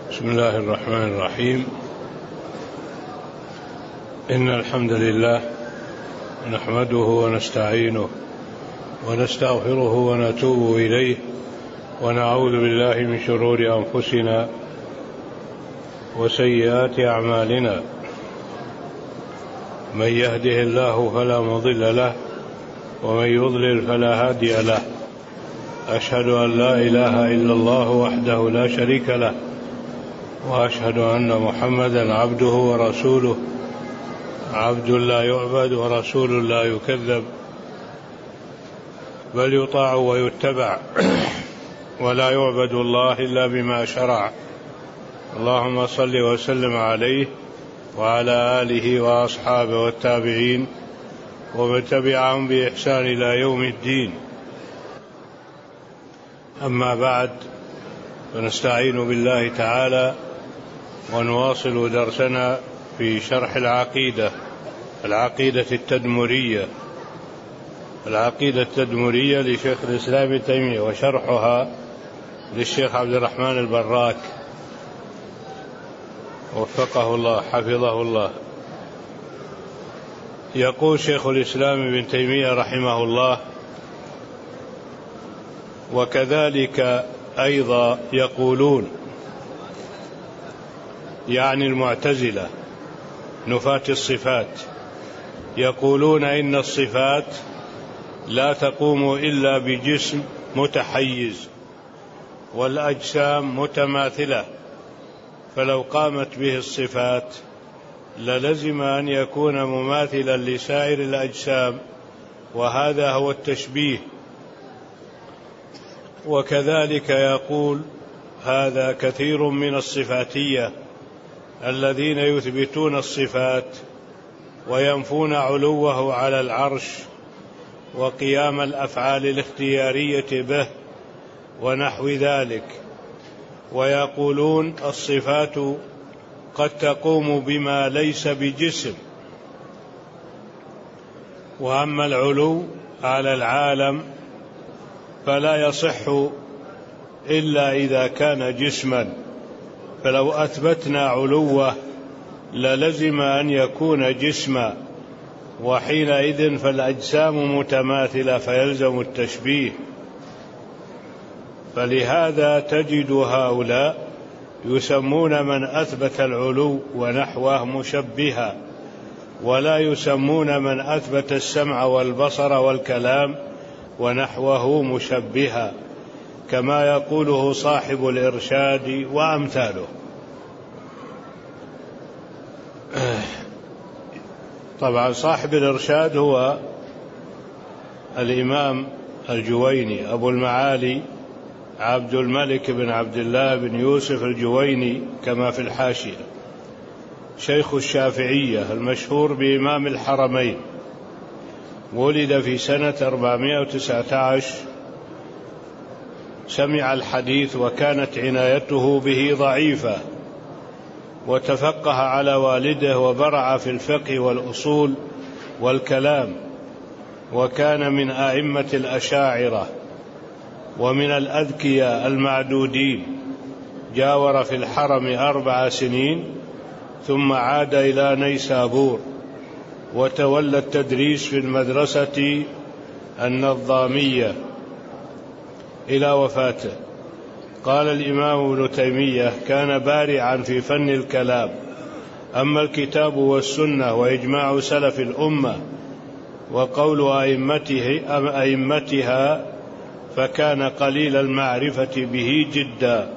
بسم الله الرحمن الرحيم. إن الحمد لله نحمده ونستعينه ونستغفره ونتوب إليه ونعوذ بالله من شرور أنفسنا وسيئات أعمالنا. من يهده الله فلا مضل له ومن يضلل فلا هادي له. أشهد أن لا إله إلا الله وحده لا شريك له وأشهد أن محمدا عبده ورسوله، عبد لا يعبد ورسول لا يكذب، بل يطاع ويتبع، ولا يعبد الله إلا بما شرع. اللهم صل وسلم عليه وعلى آله وأصحابه والتابعين ومن تبعهم بإحسان إلى يوم الدين. أما بعد، فنستعين بالله تعالى ونواصل درسنا في شرح العقيدة التدمرية لشيخ الإسلام ابن تيمية، وشرحها للشيخ عبد الرحمن البراك وفقه الله حفظه الله. يقول شيخ الإسلام ابن تيمية رحمه الله: وكذلك أيضا يقولون، يعني المعتزلة نفاة الصفات، يقولون إن الصفات لا تقوم إلا بجسم متحيز والأجسام متماثلة، فلو قامت به الصفات للزم أن يكون مماثلا لسائر الأجسام، وهذا هو التشبيه. وكذلك يقول هذا كثير من الصفاتية الذين يثبتون الصفات وينفون علوه على العرش وقيام الأفعال الاختيارية به ونحو ذلك، ويقولون الصفات قد تقوم بما ليس بجسم، وأما العلو على العالم فلا يصح إلا إذا كان جسما، فلو أثبتنا علوه للزم أن يكون جسما، وحينئذ فالأجسام متماثلة فيلزم التشبيه. فلهذا تجد هؤلاء يسمون من أثبت العلو ونحوه مشبها، ولا يسمون من أثبت السمع والبصر والكلام ونحوه مشبها، كما يقوله صاحب الإرشاد وأمثاله. طبعا صاحب الإرشاد هو الإمام الجويني أبو المعالي عبد الملك بن عبد الله بن يوسف الجويني، كما في الحاشية، شيخ الشافعية المشهور بإمام الحرمين، ولد في سنة 419، سمع الحديث وكانت عنايته به ضعيفة، وتفقه على والده وبرع في الفقه والأصول والكلام، وكان من أئمة الأشاعرة ومن الأذكياء المعدودين. جاور في الحرم 4 سنين ثم عاد إلى نيسابور وتولى التدريس في المدرسة النظامية إلى وفاته. قال الإمام ابن تيمية: كان بارعا في فن الكلام، أما الكتاب والسنة وإجماع سلف الأمة وقول أئمتها فكان قليل المعرفة به جدا.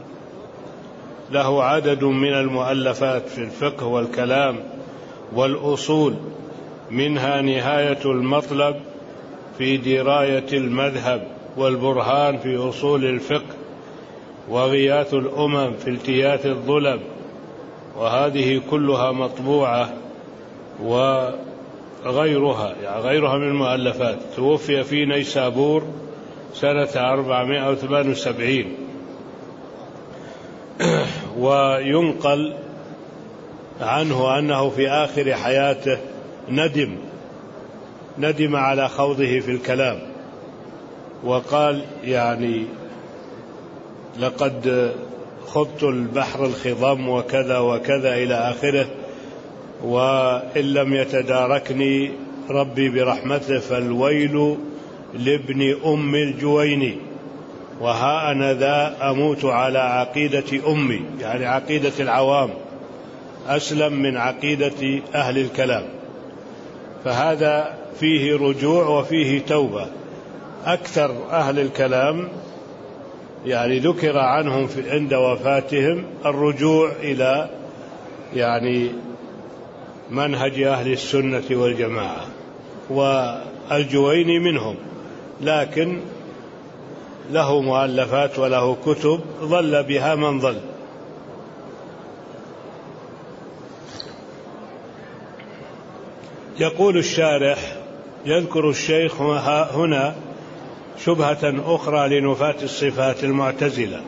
له عدد من المؤلفات في الفقه والكلام والأصول، منها نهاية المطلب في دراية المذهب، والبرهان في أصول الفقه، وغياث الأمم في التياث الظلم، وهذه كلها مطبوعة، وغيرها غيرها من المؤلفات. توفي في نيسابور سنة 478. وينقل عنه أنه في آخر حياته ندم على خوضه في الكلام، وقال يعني لقد خضت البحر الخضم وكذا وكذا إلى آخره، وإن لم يتداركني ربي برحمته فالويل لابن أم الجويني، وها أنا ذا أموت على عقيدة أمي، يعني عقيدة العوام أسلم من عقيدة أهل الكلام. فهذا فيه رجوع وفيه توبة. أكثر أهل الكلام يعني ذكر عنهم عند وفاتهم الرجوع إلى يعني منهج أهل السنة والجماعة، والجويني منهم، لكن له مؤلفات وله كتب ضل بها من ضل. يقول الشارح: يذكر الشيخ هنا شبهة أخرى لنفاة الصفات المعتزلة.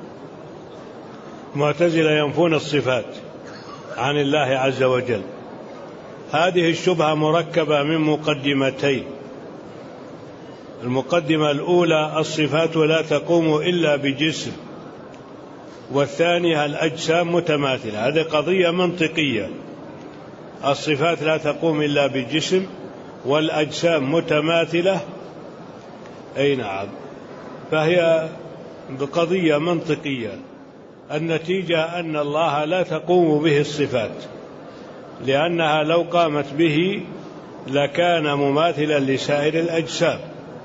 المعتزلة ينفون الصفات عن الله عز وجل. هذه الشبهة مركبة من مقدمتين. المقدمة الأولى: الصفات لا تقوم إلا بجسم، والثانية: الأجسام متماثلة. هذه قضية منطقية، الصفات لا تقوم إلا بجسم والأجسام متماثلة، أي نعم، فهي بقضية منطقية. النتيجة أن الله لا تقوم به الصفات، لأنها لو قامت به لكان مماثلا لسائر الأجسام،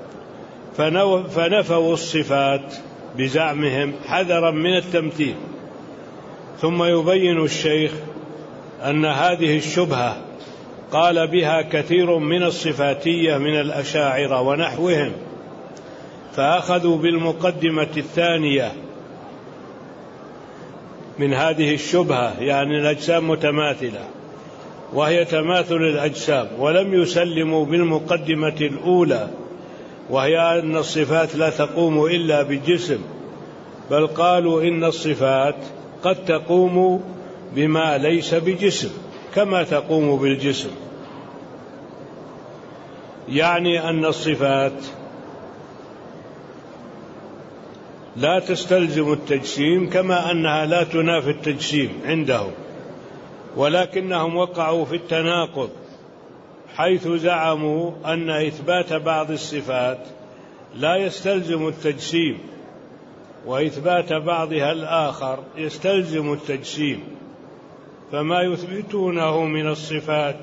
فنفوا الصفات بزعمهم حذرا من التمثيل. ثم يبين الشيخ أن هذه الشبهة قال بها كثير من الصفاتية من الأشاعرة ونحوهم، فأخذوا بالمقدمة الثانية من هذه الشبهة، يعني الأجسام متماثلة، وهي تماثل الأجسام، ولم يسلموا بالمقدمة الأولى، وهي أن الصفات لا تقوم إلا بجسم، بل قالوا إن الصفات قد تقوم بما ليس بجسم كما تقوم بالجسم، يعني أن الصفات لا تستلزم التجسيم كما أنها لا تنافي التجسيم عندهم، ولكنهم وقعوا في التناقض، حيث زعموا أن إثبات بعض الصفات لا يستلزم التجسيم، وإثبات بعضها الآخر يستلزم التجسيم. فما يثبتونه من الصفات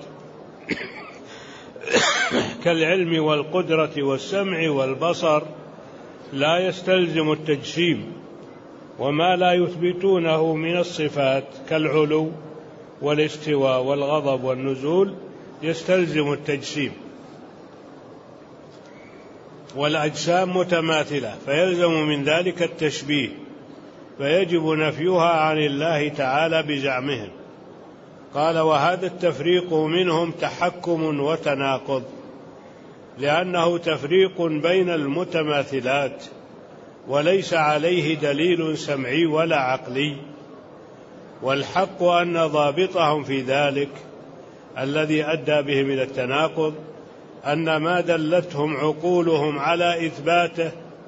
كالعلم والقدرة والسمع والبصر لا يستلزم التجسيم، وما لا يثبتونه من الصفات كالعلو والاستواء والغضب والنزول يستلزم التجسيم. والأجسام متماثلة فيلزم من ذلك التشبيه، فيجب نفيها عن الله تعالى بزعمهم. قال: وهذا التفريق منهم تحكم وتناقض، لأنه تفريق بين المتماثلات وليس عليه دليل سمعي ولا عقلي، والحق أن ضابطهم في ذلك الذي أدى بهم إلى التناقض أن ما دلتهم عقولهم على إثباته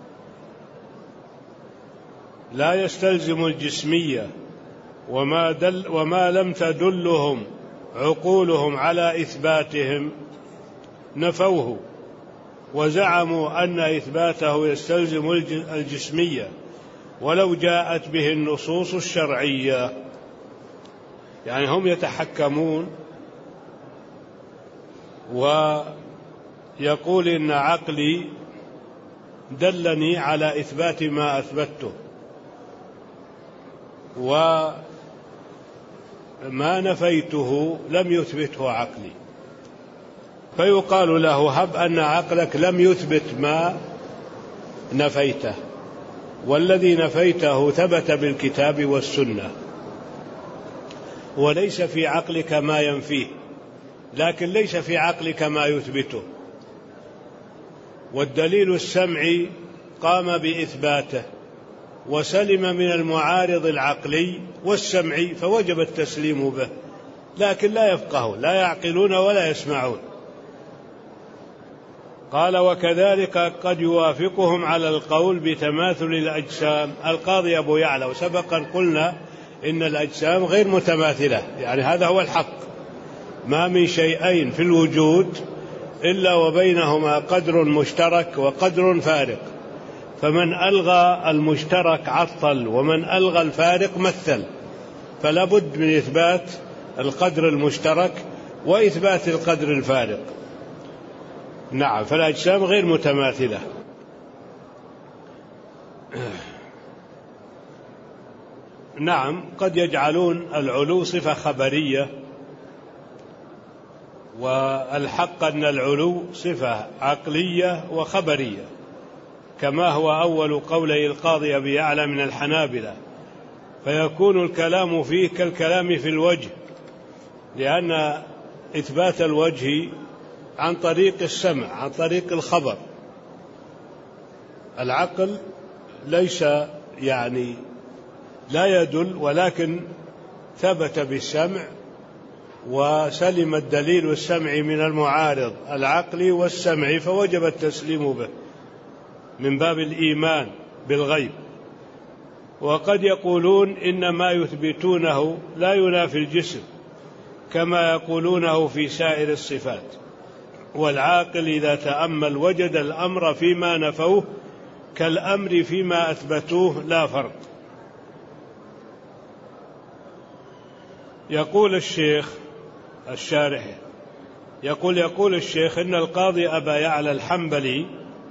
لا يستلزم الجسمية، وما لم تدلهم عقولهم على إثباتهم نفوه، وزعموا أن إثباته يستلزم الجسمية ولو جاءت به النصوص الشرعية. يعني هم يتحكمون ويقول إن عقلي دلني على إثبات ما أثبته، وما نفيته لم يثبته عقلي، فيقال له: هب أن عقلك لم يثبت ما نفيته، والذي نفيته ثبت بالكتاب والسنة، وليس في عقلك ما ينفيه، لكن ليس في عقلك ما يثبته. والدليل السمعي قام بإثباته وسلم من المعارض العقلي والسمعي، فوجب التسليم به، لكن لا يفقهون، لا يعقلون ولا يسمعون. قال: وكذلك قد يوافقهم على القول بتماثل الأجسام القاضي أبو يعلى. وسبقا قلنا إن الأجسام غير متماثلة، يعني هذا هو الحق، ما من شيئين في الوجود إلا وبينهما قدر مشترك وقدر فارق، فمن ألغى المشترك عطل، ومن ألغى الفارق مثل، فلا بد من إثبات القدر المشترك وإثبات القدر الفارق. نعم، فالأجسام غير متماثلة. نعم، قد يجعلون العلو صفة خبرية، والحق أن العلو صفة عقلية وخبرية، كما هو أول قولي القاضي أبي يعلى من الحنابلة، فيكون الكلام فيه كالكلام في الوجه، لأن إثبات الوجه عن طريق السمع، عن طريق الخبر. العقل ليس يعني لا يدل، ولكن ثبت بالسمع، وسلم الدليل السمعي من المعارض العقلي والسمعي، فوجب التسليم به من باب الإيمان بالغيب. وقد يقولون إن ما يثبتونه لا ينافي الجسم، كما يقولونه في سائر الصفات، والعاقل إذا تأمل وجد الأمر فيما نفوه كالأمر فيما أثبتوه، لا فرق. يقول الشيخ الشارح، يقول الشيخ إن القاضي أبا يعلى الحنبلي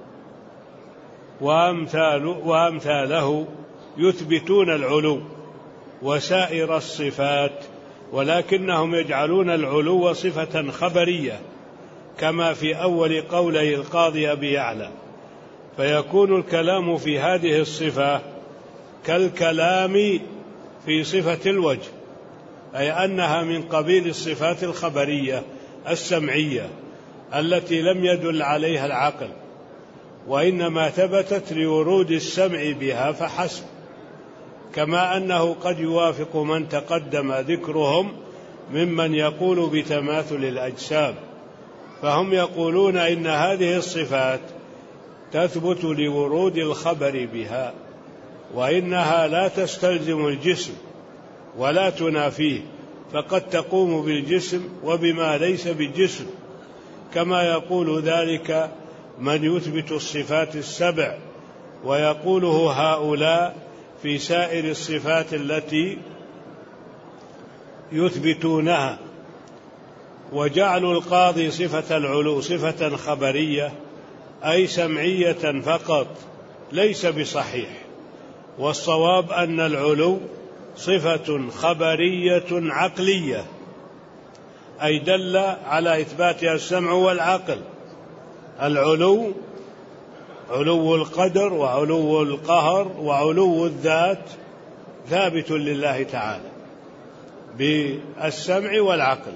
وأمثاله يثبتون العلو وسائر الصفات، ولكنهم يجعلون العلو صفة خبرية، كما في أول قولي القاضي أبي يعلى، فيكون الكلام في هذه الصفة كالكلام في صفة الوجه، أي أنها من قبيل الصفات الخبرية السمعية التي لم يدل عليها العقل، وإنما ثبتت لورود السمع بها فحسب، كما أنه قد يوافق من تقدم ذكرهم ممن يقول بتماثل الأجسام، فهم يقولون إن هذه الصفات تثبت لورود الخبر بها، وإنها لا تستلزم الجسم ولا تنافيه، فقد تقوم بالجسم وبما ليس بالجسم، كما يقول ذلك من يثبت الصفات السبع، ويقوله هؤلاء في سائر الصفات التي يثبتونها. وجعل القاضي صفة العلو صفة خبرية أي سمعية فقط ليس بصحيح، والصواب أن العلو صفة خبرية عقلية، أي دل على إثباتها السمع والعقل. العلو علو القدر وعلو القهر وعلو الذات ثابت لله تعالى بالسمع والعقل،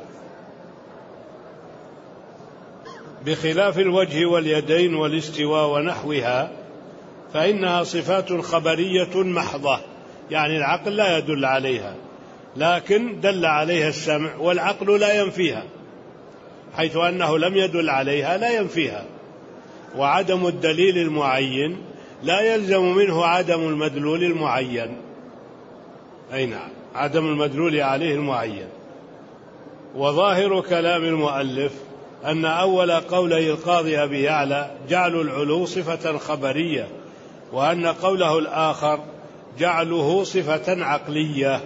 بخلاف الوجه واليدين والاستواء ونحوها، فإنها صفات خبرية محضة، يعني العقل لا يدل عليها، لكن دل عليها السمع، والعقل لا ينفيها، حيث أنه لم يدل عليها لا ينفيها. وعدم الدليل المعين لا يلزم منه عدم المدلول المعين، أي نعم، عدم المدلول عليه المعين. وظاهر كلام المؤلف أن أول قولي القاضي أبي يعلى جعل العلو صفة خبرية، وأن قوله الآخر جعله صفة عقلية.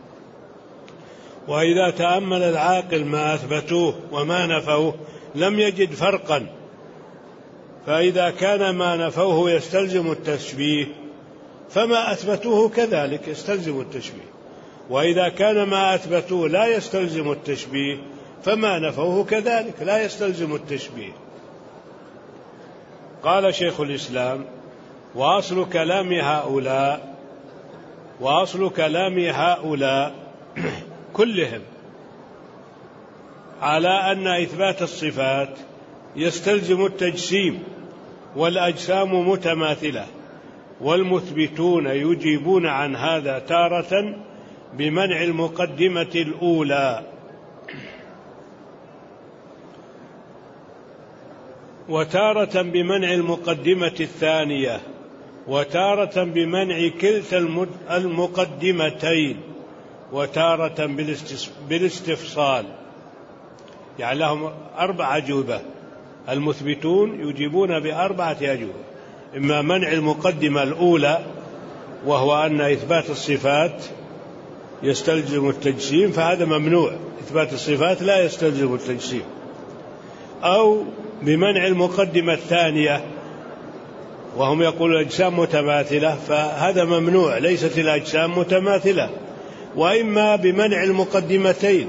وإذا تأمل العاقل ما أثبتوه وما نفوه لم يجد فرقا، فإذا كان ما نفوه يستلزم التشبيه فما أثبتوه كذلك يستلزم التشبيه، وإذا كان ما أثبتوه لا يستلزم التشبيه فما نفوه كذلك لا يستلزم التشبيه. قال شيخ الإسلام: وأصل كلام هؤلاء كلهم على أن إثبات الصفات يستلزم التجسيم، والأجسام متماثلة، والمثبتون يجيبون عن هذا تارة بمنع المقدمة الأولى. وتارة بمنع المقدمة الثانية، وتارة بمنع كلتا المقدمتين، وتارة بالاستفصال. يعني لهم 4 أجوبة، المثبتون يجيبون ب4 أجوبة: إما منع المقدمة الأولى وهو أن إثبات الصفات يستلزم التجسيم، فهذا ممنوع، إثبات الصفات لا يستلزم التجسيم، أو بمنع المقدمة الثانية وهم يقولون الأجسام متماثلة، فهذا ممنوع، ليست الأجسام متماثلة. وإما بمنع المقدمتين،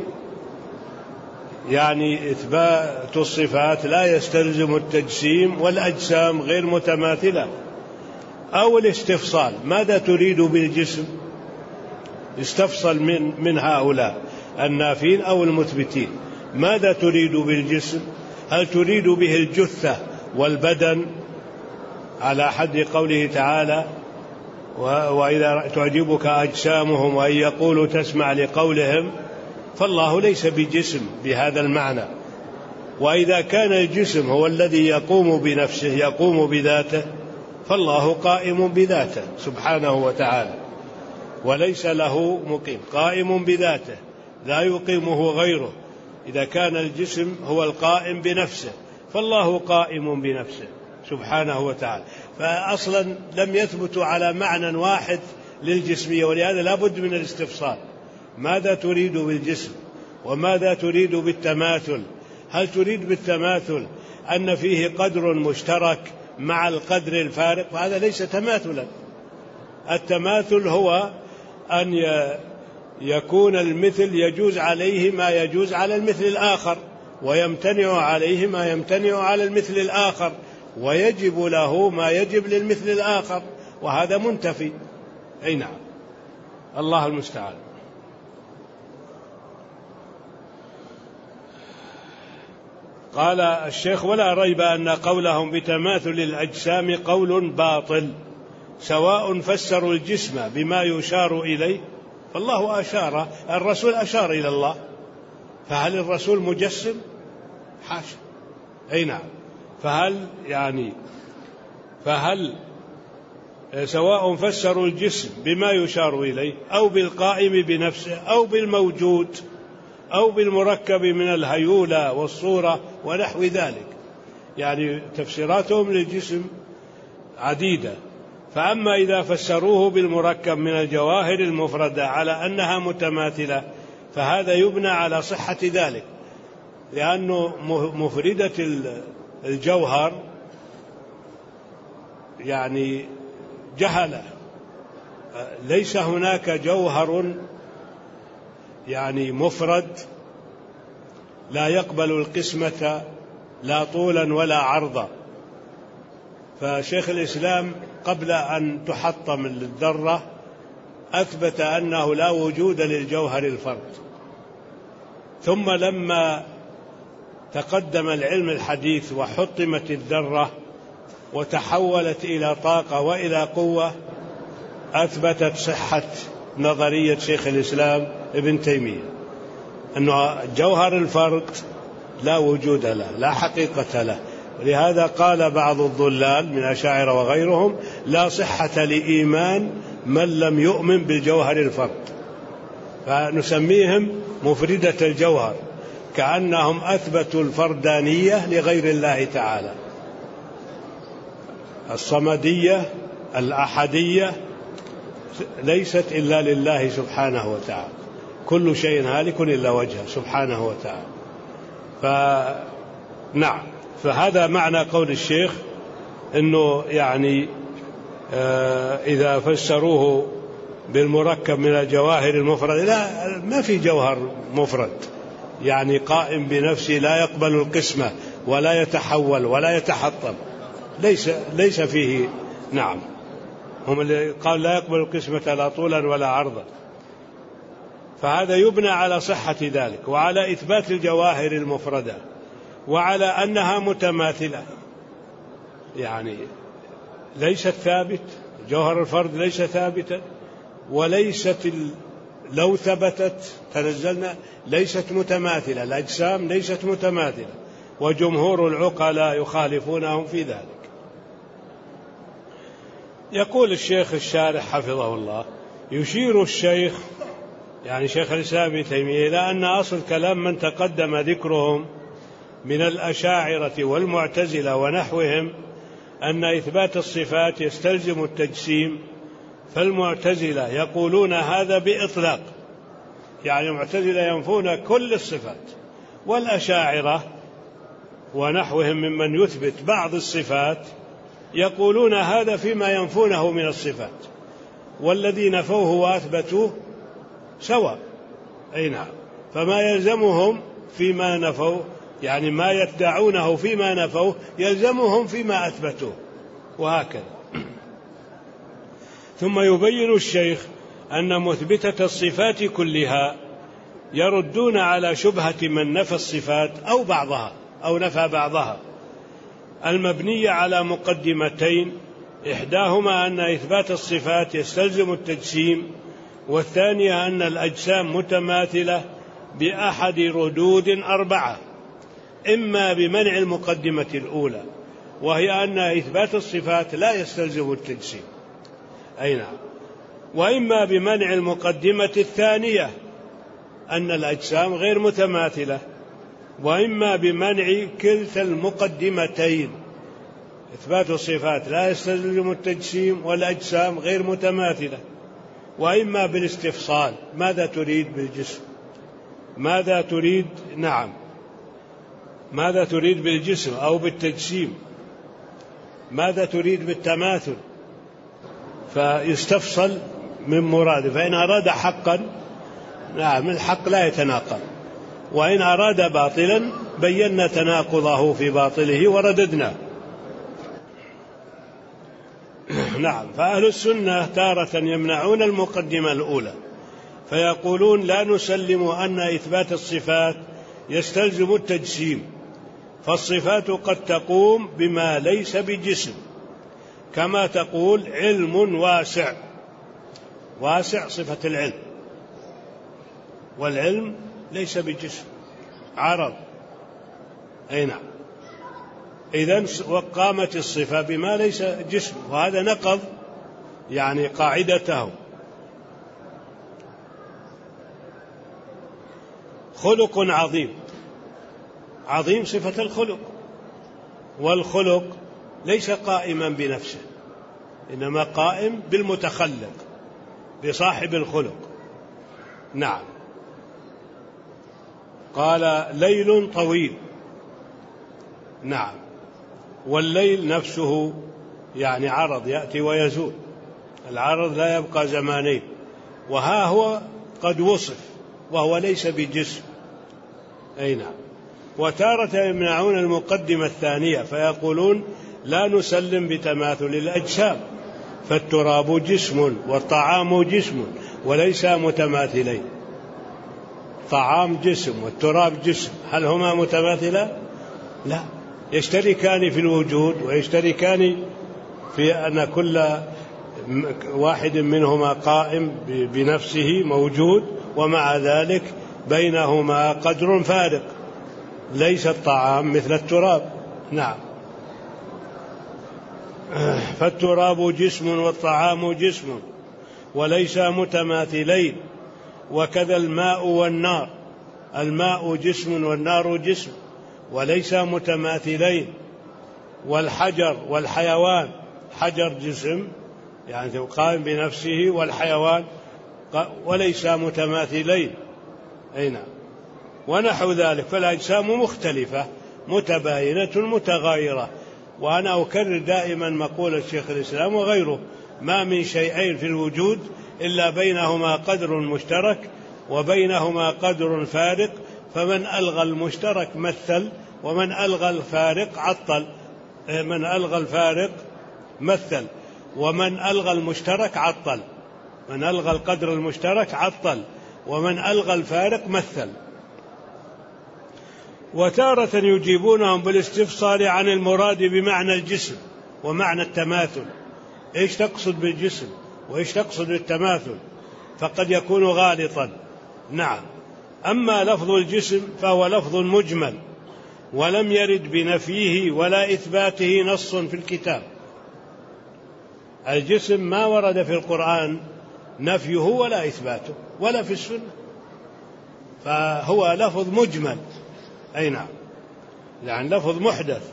يعني إثبات الصفات لا يستلزم التجسيم والأجسام غير متماثلة، أو الاستفصال: ماذا تريد بالجسم؟ استفصل من هؤلاء النافين أو المثبتين: ماذا تريد بالجسم؟ هل تريد به الجثة والبدن على حد قوله تعالى: وإذا تعجبك أجسامهم وإن يقولوا تسمع لقولهم؟ فالله ليس بجسم بهذا المعنى. وإذا كان الجسم هو الذي يقوم بنفسه، يقوم بذاته، فالله قائم بذاته سبحانه وتعالى، وليس له مقيم، قائم بذاته لا يقيمه غيره. إذا كان الجسم هو القائم بنفسه، فالله قائم بنفسه سبحانه وتعالى. فأصلا لم يثبتوا على معنى واحد للجسمية، ولهذا لا بد من الاستفصال: ماذا تريد بالجسم؟ وماذا تريد بالتماثل؟ هل تريد بالتماثل أن فيه قدر مشترك مع القدر الفارق؟ وهذا ليس تماثلا. التماثل هو أن يكون المثل يجوز عليه ما يجوز على المثل الآخر، ويمتنع عليه ما يمتنع على المثل الآخر، ويجب له ما يجب للمثل الآخر، وهذا منتفي. أي نعم، الله المستعان. قال الشيخ: ولا ريب أن قولهم بتماثل الأجسام قول باطل، سواء فسروا الجسم بما يشار إليه، فالله أشار، الرسول أشار إلى الله، فهل الرسول مجسم؟ حاشا. أي نعم. فهل سواء فسروا الجسم بما يشار إليه أو بالقائم بنفسه أو بالموجود أو بالمركب من الهيولة والصورة ونحو ذلك، يعني تفسيراتهم للجسم عديدة. فأما إذا فسروه بالمركب من الجواهر المفردة على أنها متماثلة، فهذا يبنى على صحة ذلك، لأنه مفردة الجوهر يعني جهلة، ليس هناك جوهر يعني مفرد لا يقبل القسمة لا طولا ولا عرضا. فشيخ الإسلام قبل أن تحطم الذرة أثبت أنه لا وجود للجوهر الفرد، ثم لما تقدم العلم الحديث وحطمت الذرة وتحولت إلى طاقة وإلى قوة، أثبتت صحة نظرية شيخ الإسلام ابن تيمية، أن جوهر الفرد لا وجود له، لا حقيقة له. ولهذا قال بعض الضلال من الأشاعرة وغيرهم: لا صحة لإيمان من لم يؤمن بالجوهر الفرد. فنسميهم مفردة الجوهر، كأنهم أثبتوا الفردانية لغير الله تعالى. الصمدية الأحدية ليست إلا لله سبحانه وتعالى، كل شيء هالك إلا وجهه سبحانه وتعالى. نعم، فهذا معنى قول الشيخ، أنه يعني إذا فسروه بالمركب من الجواهر المفردة، لا، ما في جوهر مفرد يعني قائم بنفسه لا يقبل القسمة ولا يتحول ولا يتحطم، ليس فيه. نعم، هم اللي قال لا يقبل القسمة لا طولا ولا عرضا. فهذا يبنى على صحة ذلك، وعلى إثبات الجواهر المفردة، وعلى أنها متماثلة، يعني ليست ثابت، جوهر الفرد ليس ثابتا، وليست لو ثبتت تنزلنا ليست متماثلة، الأجسام ليست متماثلة، وجمهور العقلاء يخالفونهم في ذلك. يقول الشيخ الشارح حفظه الله: يشير الشيخ يعني شيخ الإسلام ابن تيمية إلى أن أصل كلام من تقدم ذكرهم من الأشاعرة والمعتزلة ونحوهم أن إثبات الصفات يستلزم التجسيم، فالمعتزلة يقولون هذا بإطلاق، يعني المعتزلة ينفون كل الصفات، والأشاعرة ونحوهم ممن يثبت بعض الصفات يقولون هذا فيما ينفونه من الصفات، والذي نفوه وأثبتوه سواء. أي نعم، فما يلزمهم فيما نفوا، يعني ما يدعونه فيما نفوه يلزمهم فيما أثبتوه، وهكذا. ثم يبين الشيخ أن مثبتة الصفات كلها يردون على شبهة من نفى الصفات أو بعضها أو نفى بعضها، المبنية على مقدمتين: إحداهما أن إثبات الصفات يستلزم التجسيم، والثانية أن الأجسام متماثلة بأحد ردود 4، إما بمنع المقدمة الأولى وهي أن إثبات الصفات لا يستلزم التجسيم، أي نعم، وإما بمنع المقدمة الثانية أن الأجسام غير متماثلة، وإما بمنع كلتا المقدمتين: إثبات الصفات لا يستلزم التجسيم والأجسام غير متماثلة، وإما بالاستفصال: ماذا تريد بالجسم؟ ماذا تريد؟ نعم، ماذا تريد بالجسم أو بالتجسيم؟ ماذا تريد بالتماثل؟ فيستفصل من مراده، فإن أراد حقا نعم الحق لا يتناقض، وإن أراد باطلا بينا تناقضه في باطله ورددنا. نعم، فأهل السنة تارة يمنعون المقدمة الأولى فيقولون لا نسلم أن إثبات الصفات يستلزم التجسيم، فالصفات قد تقوم بما ليس بجسم، كما تقول علم واسع. واسع صفة العلم، والعلم ليس بجسم، عرض. أي نعم، إذن وقامت الصفة بما ليس جسم، وهذا نقض يعني قاعدته. خلق عظيم، عظيم صفة الخلق، والخلق ليس قائما بنفسه، إنما قائم بالمتخلق، بصاحب الخلق. نعم، قال ليل طويل، نعم، والليل نفسه يعني عرض يأتي ويزول، العرض لا يبقى زمانين، وها هو قد وصف وهو ليس بجسم. أي نعم، وتارة يمنعون المقدمة الثانية فيقولون لا نسلم بتماثل الأجسام، فالتراب جسم والطعام جسم وليس متماثلين. طعام جسم والتراب جسم، هل هما متماثلا؟ لا، يشتركان في الوجود ويشتركان في أن كل واحد منهما قائم بنفسه موجود، ومع ذلك بينهما قدر فارق، ليس الطعام مثل التراب. نعم، فالتراب جسم والطعام جسم وليس متماثلين، وكذا الماء والنار، الماء جسم والنار جسم وليس متماثلين، والحجر والحيوان، حجر جسم يعني قائم بنفسه، والحيوان وليس متماثلين. أي نعم، ونحو ذلك، فالأجسام مختلفة متباينة متغايرة. وأنا أكرر دائما مقولة شيخ الإسلام وغيره: ما من شيئين في الوجود إلا بينهما قدر مشترك وبينهما قدر فارق، فمن ألغى المشترك مثل، ومن ألغى الفارق عطل. من ألغى الفارق مثل، ومن ألغى المشترك عطل. من ألغى القدر المشترك عطل، ومن ألغى الفارق مثل. وتارة يجيبونهم بالاستفصال عن المراد بمعنى الجسم ومعنى التماثل، إيش تقصد بالجسم وإيش تقصد بالتماثل، فقد يكون غالطا. نعم، أما لفظ الجسم فهو لفظ مجمل ولم يرد بنفيه ولا إثباته نص في الكتاب. الجسم ما ورد في القرآن نفيه ولا إثباته ولا في السنة، فهو لفظ مجمل. أي نعم، يعني لفظ محدث.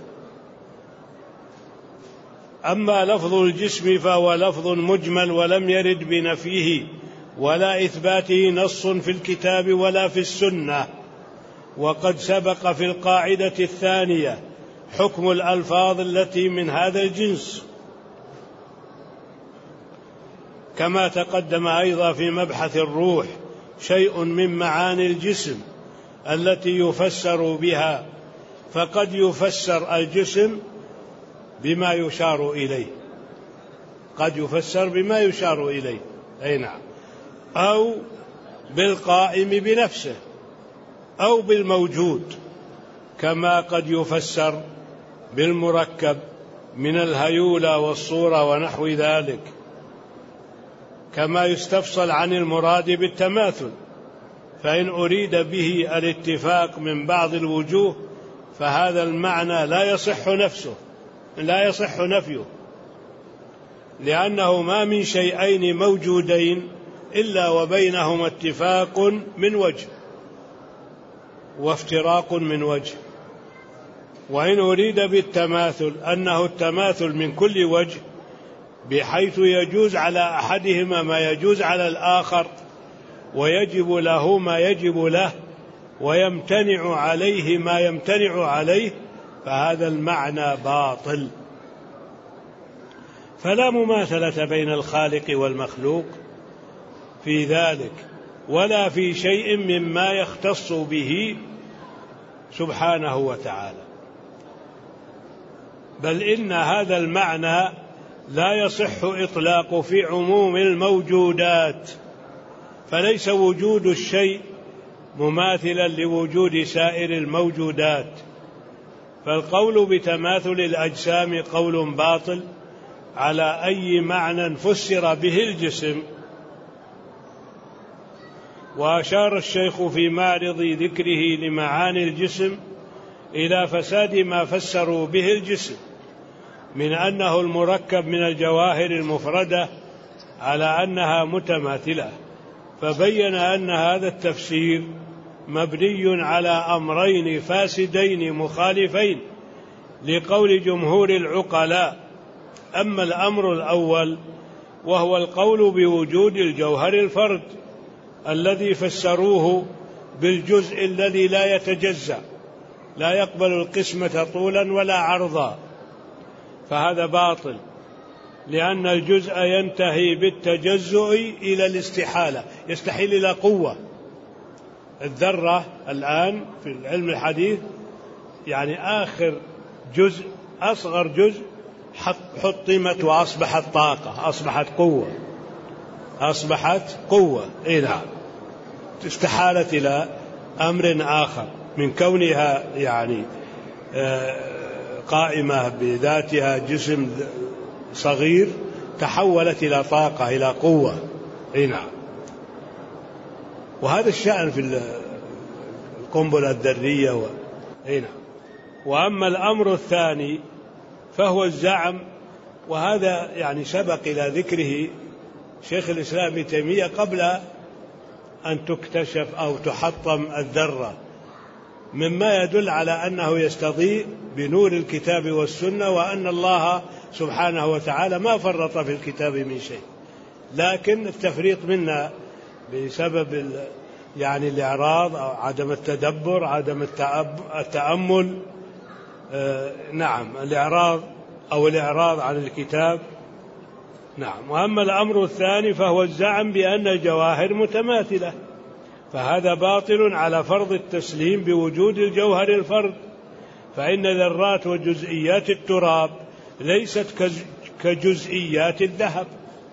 أما لفظ الجسم فهو لفظ مجمل ولم يرد بنفيه ولا إثباته نص في الكتاب ولا في السنة. وقد سبق في القاعدة الثانية حكم الألفاظ التي من هذا الجنس، كما تقدم أيضا في مبحث الروح شيء من معاني الجسم التي يفسر بها، فقد يفسر الجسم بما يشار إليه، قد يفسر بما يشار إليه، أي نعم، أو بالقائم بنفسه أو بالموجود، كما قد يفسر بالمركب من الهيولة والصورة ونحو ذلك، كما يستفصل عن المراد بالتماثل، فإن أريد به الاتفاق من بعض الوجوه فهذا المعنى لا يصح نفيه، لأنه ما من شيئين موجودين إلا وبينهما اتفاق من وجه وافتراق من وجه. وإن أريد بالتماثل أنه التماثل من كل وجه، بحيث يجوز على أحدهما ما يجوز على الآخر، ويجب له ما يجب له، ويمتنع عليه ما يمتنع عليه، فهذا المعنى باطل. فلا مماثلة بين الخالق والمخلوق في ذلك، ولا في شيء مما يختص به سبحانه وتعالى، بل إن هذا المعنى لا يصح إطلاق في عموم الموجودات، فليس وجود الشيء مماثلا لوجود سائر الموجودات، فالقول بتماثل الأجسام قول باطل على أي معنى فسر به الجسم. وأشار الشيخ في معرض ذكره لمعاني الجسم إلى فساد ما فسروا به الجسم من أنه المركب من الجواهر المفردة على أنها متماثلة، فبين أن هذا التفسير مبني على أمرين فاسدين مخالفين لقول جمهور العقلاء. أما الأمر الأول وهو القول بوجود الجوهر الفرد الذي فسروه بالجزء الذي لا يتجزأ، لا يقبل القسمة طولا ولا عرضا، فهذا باطل، لأن الجزء ينتهي بالتجزؤ إلى الاستحالة، يستحيل إلى قوة. الذرة الآن في العلم الحديث يعني آخر جزء، أصغر جزء حطمت وأصبحت طاقة، أصبحت قوة. إيه نعم، استحالت إلى أمر آخر من كونها يعني قائمة بذاتها، جسم صغير، تحولت إلى طاقة، إلى قوة. إيه نعم، وهذا الشأن في القنبلة الذرية إيه نعم. وأما الأمر الثاني فهو الزعم، وهذا يعني سبق إلى ذكره شيخ الإسلام ابن تيمية قبل أن تكتشف أو تحطم الذرة، مما يدل على أنه يستضيء بنور الكتاب والسنة، وأن الله سبحانه وتعالى ما فرط في الكتاب من شيء، لكن التفريط منا بسبب يعني الإعراض أو عدم التدبر، عدم التأمل. نعم، الإعراض عن الكتاب. نعم. وأما الأمر الثاني فهو الزعم بأن الجواهر متماثلة، فهذا باطل على فرض التسليم بوجود الجوهر الفرد، فإن ذرات وجزئيات التراب ليست كجزئيات الذهب،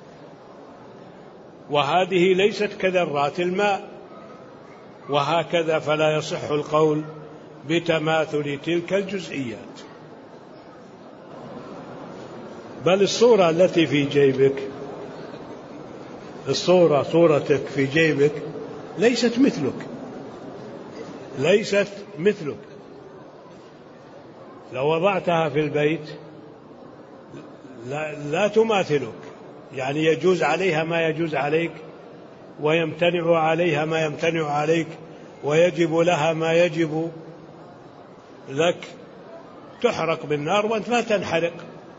وهذه ليست كذرات الماء، وهكذا، فلا يصح القول بتماثل تلك الجزئيات. بل الصورة التي في جيبك، صورتك في جيبك ليست مثلك، لو وضعتها في البيت لا تماثلك، يعني يجوز عليها ما يجوز عليك، ويمتنع عليها ما يمتنع عليك، ويجب لها ما يجب لك، تحرق بالنار وأنت ما تنحرق.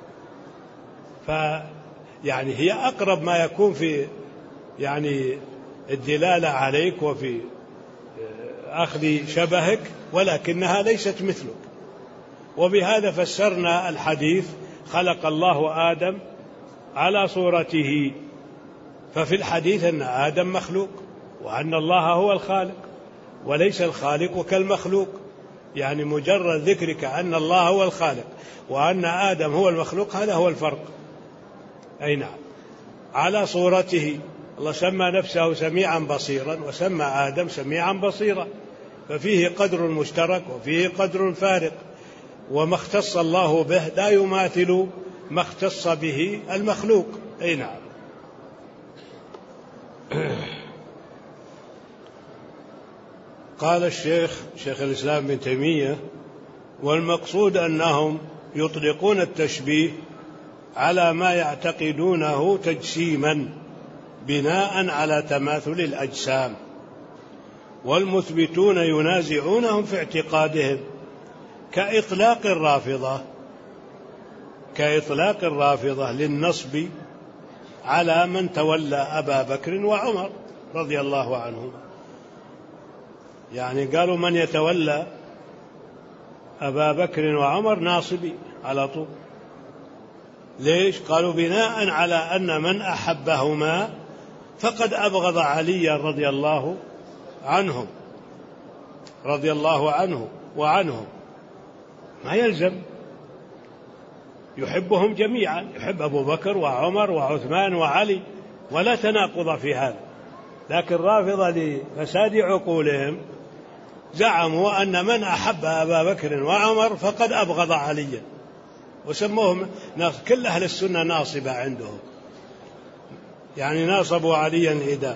يعني هي أقرب ما يكون في يعني الدلالة عليك وفي أخذ شبهك، ولكنها ليست مثلك. وبهذا فسرنا الحديث: خلق الله آدم على صورته. ففي الحديث أن آدم مخلوق، وأن الله هو الخالق، وليس الخالق كالمخلوق. يعني مجرد ذكرك أن الله هو الخالق وأن آدم هو المخلوق، هذا هو الفرق. أي نعم، على صورته. الله سمى نفسه سميعا بصيرا، وسمى آدم سميعا بصيرا، ففيه قدر مشترك وفيه قدر فارق. وما اختص الله به لا يماثل ما اختص به المخلوق. أي نعم. قال شيخ الإسلام ابن تيمية: والمقصود أنهم يطلقون التشبيه على ما يعتقدونه تجسيما بناء على تماثل الأجسام، والمثبتون ينازعونهم في اعتقادهم، كإطلاق الرافضة للنصب على من تولى أبا بكر وعمر رضي الله عنهم. يعني قالوا من يتولى أبا بكر وعمر ناصبي على طول. ليش؟ قالوا بناء على أن من أحبهما فقد أبغض عليا رضي الله عنه وعنهم. ما يلزم، يحبهم جميعا، يحب أبو بكر وعمر وعثمان وعلي، ولا تناقض في هذا. لكن رافضة لفساد عقولهم زعموا أن من أحب أبا بكر وعمر فقد أبغض عليا، وسموهم كل أهل السنة ناصبة عندهم، يعني ناصبوا عليا إذا،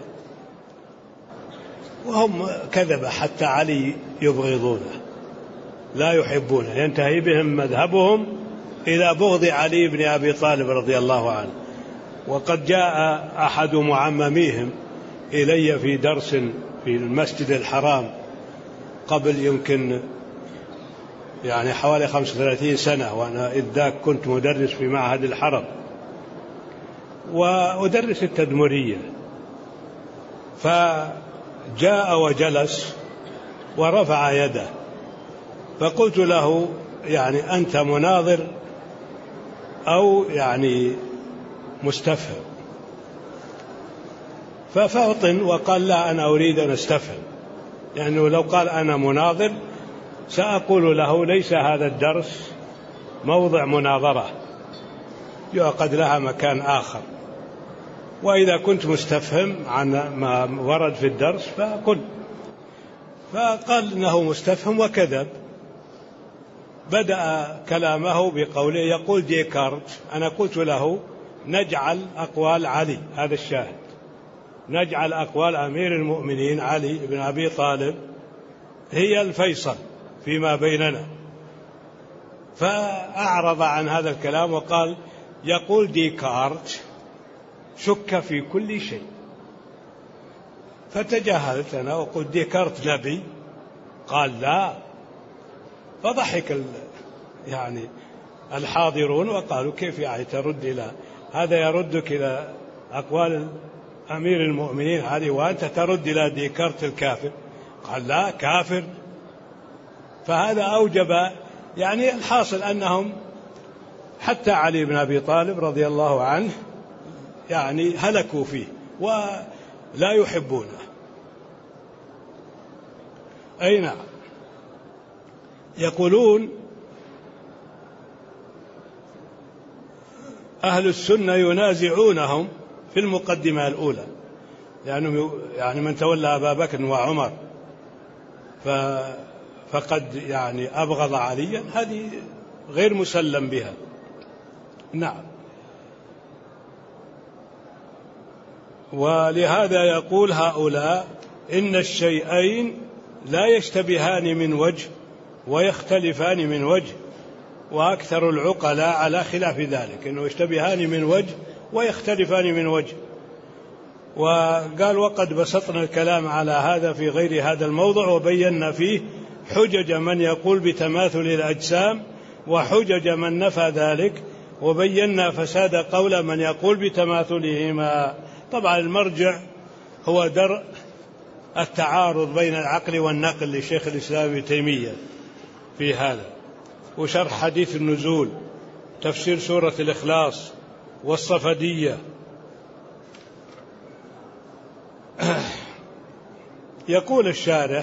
وهم كذب، حتى علي يبغضونه لا يحبونه، ينتهي بهم مذهبهم إلى بغض علي بن أبي طالب رضي الله عنه. وقد جاء أحد معمميهم إلي في درس في المسجد الحرام قبل يمكن يعني حوالي 35 سنة، وأنا إذ ذاك كنت مدرس في معهد الحرم وأدرس التدمرية. فجاء وجلس ورفع يده، فقلت له: يعني أنت مناظر أو يعني مستفهم؟ ففطن وقال: لا، أنا أريد أن أستفهم، لأنه لو قال أنا مناظر سأقول له: ليس هذا الدرس موضع مناظرة، يعقد لها مكان آخر، وإذا كنت مستفهم عن ما ورد في الدرس فقل. فقال إنه مستفهم وكذب. بدأ كلامه بقوله: يقول ديكارت، أنا قلت له: نجعل أقوال علي، هذا الشاهد، نجعل أقوال أمير المؤمنين علي بن أبي طالب هي الفيصل فيما بيننا. فأعرض عن هذا الكلام وقال: يقول ديكارت شك في كل شيء. فتجاهلت أنا وقلت: ديكارت نبي؟ قال: لا. فضحك يعني الحاضرون وقالوا: كيف يعني ترد إلى هذا؟ يردك إلى أقوال أمير المؤمنين علي وأنت ترد إلى ديكارت الكافر؟ قال: لا، كافر. فهذا أوجب يعني الحاصل أنهم حتى علي بن أبي طالب رضي الله عنه يعني هلكوا فيه ولا يحبونه. أي نعم. يقولون أهل السنة ينازعونهم في المقدمة الأولى، يعني من تولى أبا بكر وعمر فقد يعني أبغض عليا، هذه غير مسلم بها. نعم. ولهذا يقول هؤلاء: إن الشيئين لا يشتبهان من وجه ويختلفان من وجه، وأكثر العقلاء على خلاف ذلك، إنه يشتبهان من وجه ويختلفان من وجه. وقال وقد بسطنا الكلام على هذا في غير هذا الموضع، وبينا فيه حجج من يقول بتماثل الأجسام وحجج من نفى ذلك، وبينا فساد قول من يقول بتماثلهما. طبعا المرجع هو درء التعارض بين العقل والنقل لشيخ الإسلام ابن تيمية في هذا، وشرح حديث النزول، تفسير سورة الإخلاص والصفدية. يقول الشارح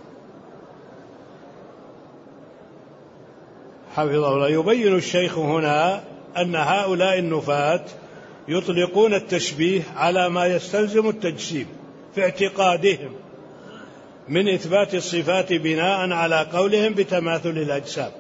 حفظه الله: يبين الشيخ هنا أن هؤلاء النفاة يطلقون التشبيه على ما يستلزم التجسيم في اعتقادهم من إثبات الصفات بناء على قولهم بتماثل الأجسام،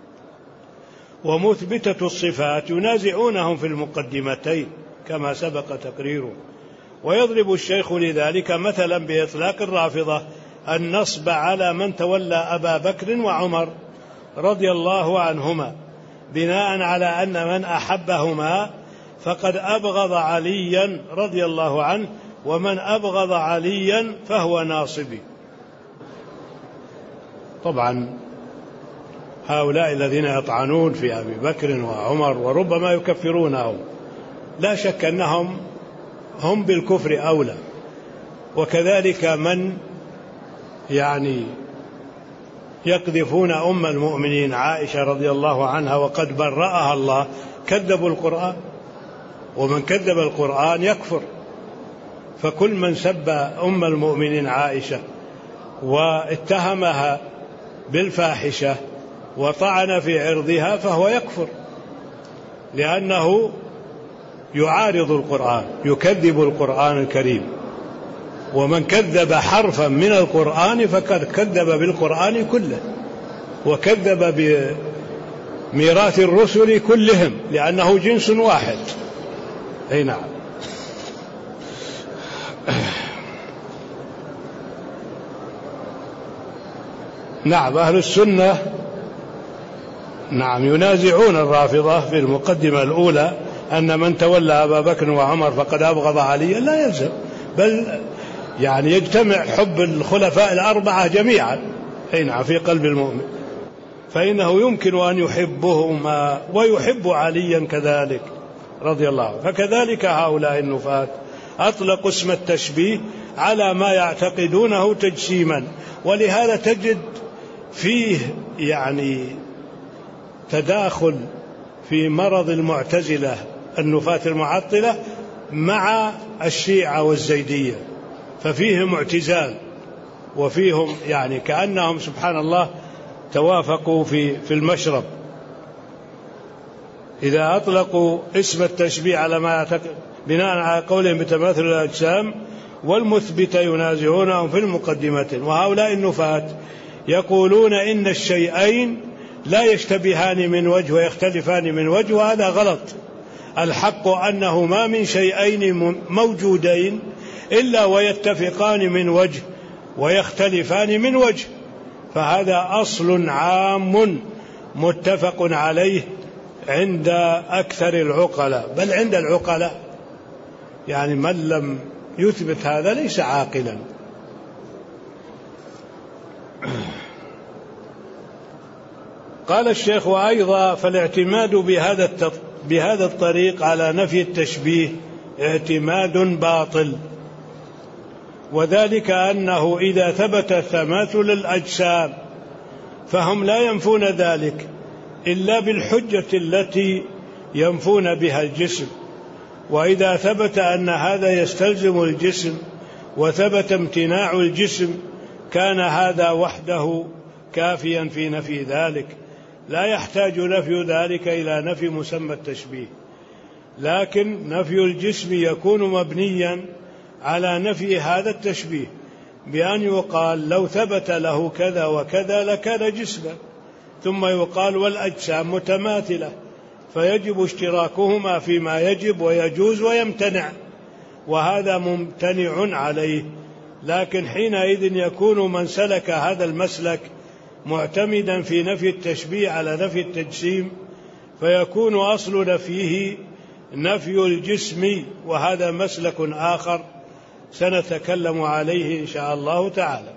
ومثبتة الصفات ينازعونهم في المقدمتين كما سبق تقريره. ويضرب الشيخ لذلك مثلا بإطلاق الرافضة النصب على من تولى أبا بكر وعمر رضي الله عنهما بناء على أن من أحبهما فقد أبغض عليا رضي الله عنه، ومن أبغض عليا فهو ناصبي. طبعا هؤلاء الذين يطعنون في أبي بكر وعمر وربما يكفرونهم، لا شك أنهم هم بالكفر أولى. وكذلك من يقذفون أم المؤمنين عائشة رضي الله عنها وقد برأها الله، كذبوا القرآن، ومن كذب القرآن يكفر. فكل من سب أم المؤمنين عائشة واتهمها بالفاحشة وطعن في عرضها فهو يكفر، لأنه يعارض القرآن، يكذب القرآن الكريم. ومن كذب حرفا من القرآن فقد كذب بالقرآن كله، وكذب بميراث الرسل كلهم، لأنه جنس واحد. أي نعم. نعم، أهل السنة ينازعون الرافضة في المقدمة الأولى أن من تولى أبا بكر وعمر فقد أبغض عليا، لا يلزم، بل يجتمع حب الخلفاء الأربعة جميعا في قلب المؤمن، فإنه يمكن أن يحبهما ويحب عليا كذلك رضي الله عنه. فكذلك هؤلاء النفاة أطلقوا اسم التشبيه على ما يعتقدونه تجسيما، ولهذا تجد فيه تداخل في مرض المعتزلة النفاة المعطلة مع الشيعة والزيدية، ففيهم اعتزال، وفيهم كأنهم سبحان الله توافقوا في المشرب. إذا أطلقوا اسم التشبيه على ما يعتقد بناء على قولهم بتماثل الأجسام، والمثبت ينازعونهم في المقدمة. وهؤلاء النفاة يقولون إن الشيئين لا يشتبهان من وجه ويختلفان من وجه، وهذا غلط. الحق أنه ما من شيئين موجودين إلا ويتفقان من وجه ويختلفان من وجه، فهذا أصل عام متفق عليه عند أكثر العقلاء، بل عند العقلاء، من لم يثبت هذا ليس عاقلا. قال الشيخ: وأيضا فالاعتماد بهذا الطريق على نفي التشبيه اعتماد باطل، وذلك أنه إذا ثبت تماثل الأجسام فهم لا ينفون ذلك إلا بالحجة التي ينفون بها الجسم، وإذا ثبت أن هذا يستلزم الجسم وثبت امتناع الجسم كان هذا وحده كافيا في نفي ذلك، لا يحتاج نفي ذلك إلى نفي مسمى التشبيه. لكن نفي الجسم يكون مبنيا على نفي هذا التشبيه، بأن يقال لو ثبت له كذا وكذا لكان جسما، ثم يقال والأجسام متماثلة فيجب اشتراكهما فيما يجب ويجوز ويمتنع، وهذا ممتنع عليه. لكن حينئذ يكون من سلك هذا المسلك معتمدا في نفي التشبيه على نفي التجسيم، فيكون أصل نفيه نفي الجسم، وهذا مسلك آخر سنتكلم عليه إن شاء الله تعالى.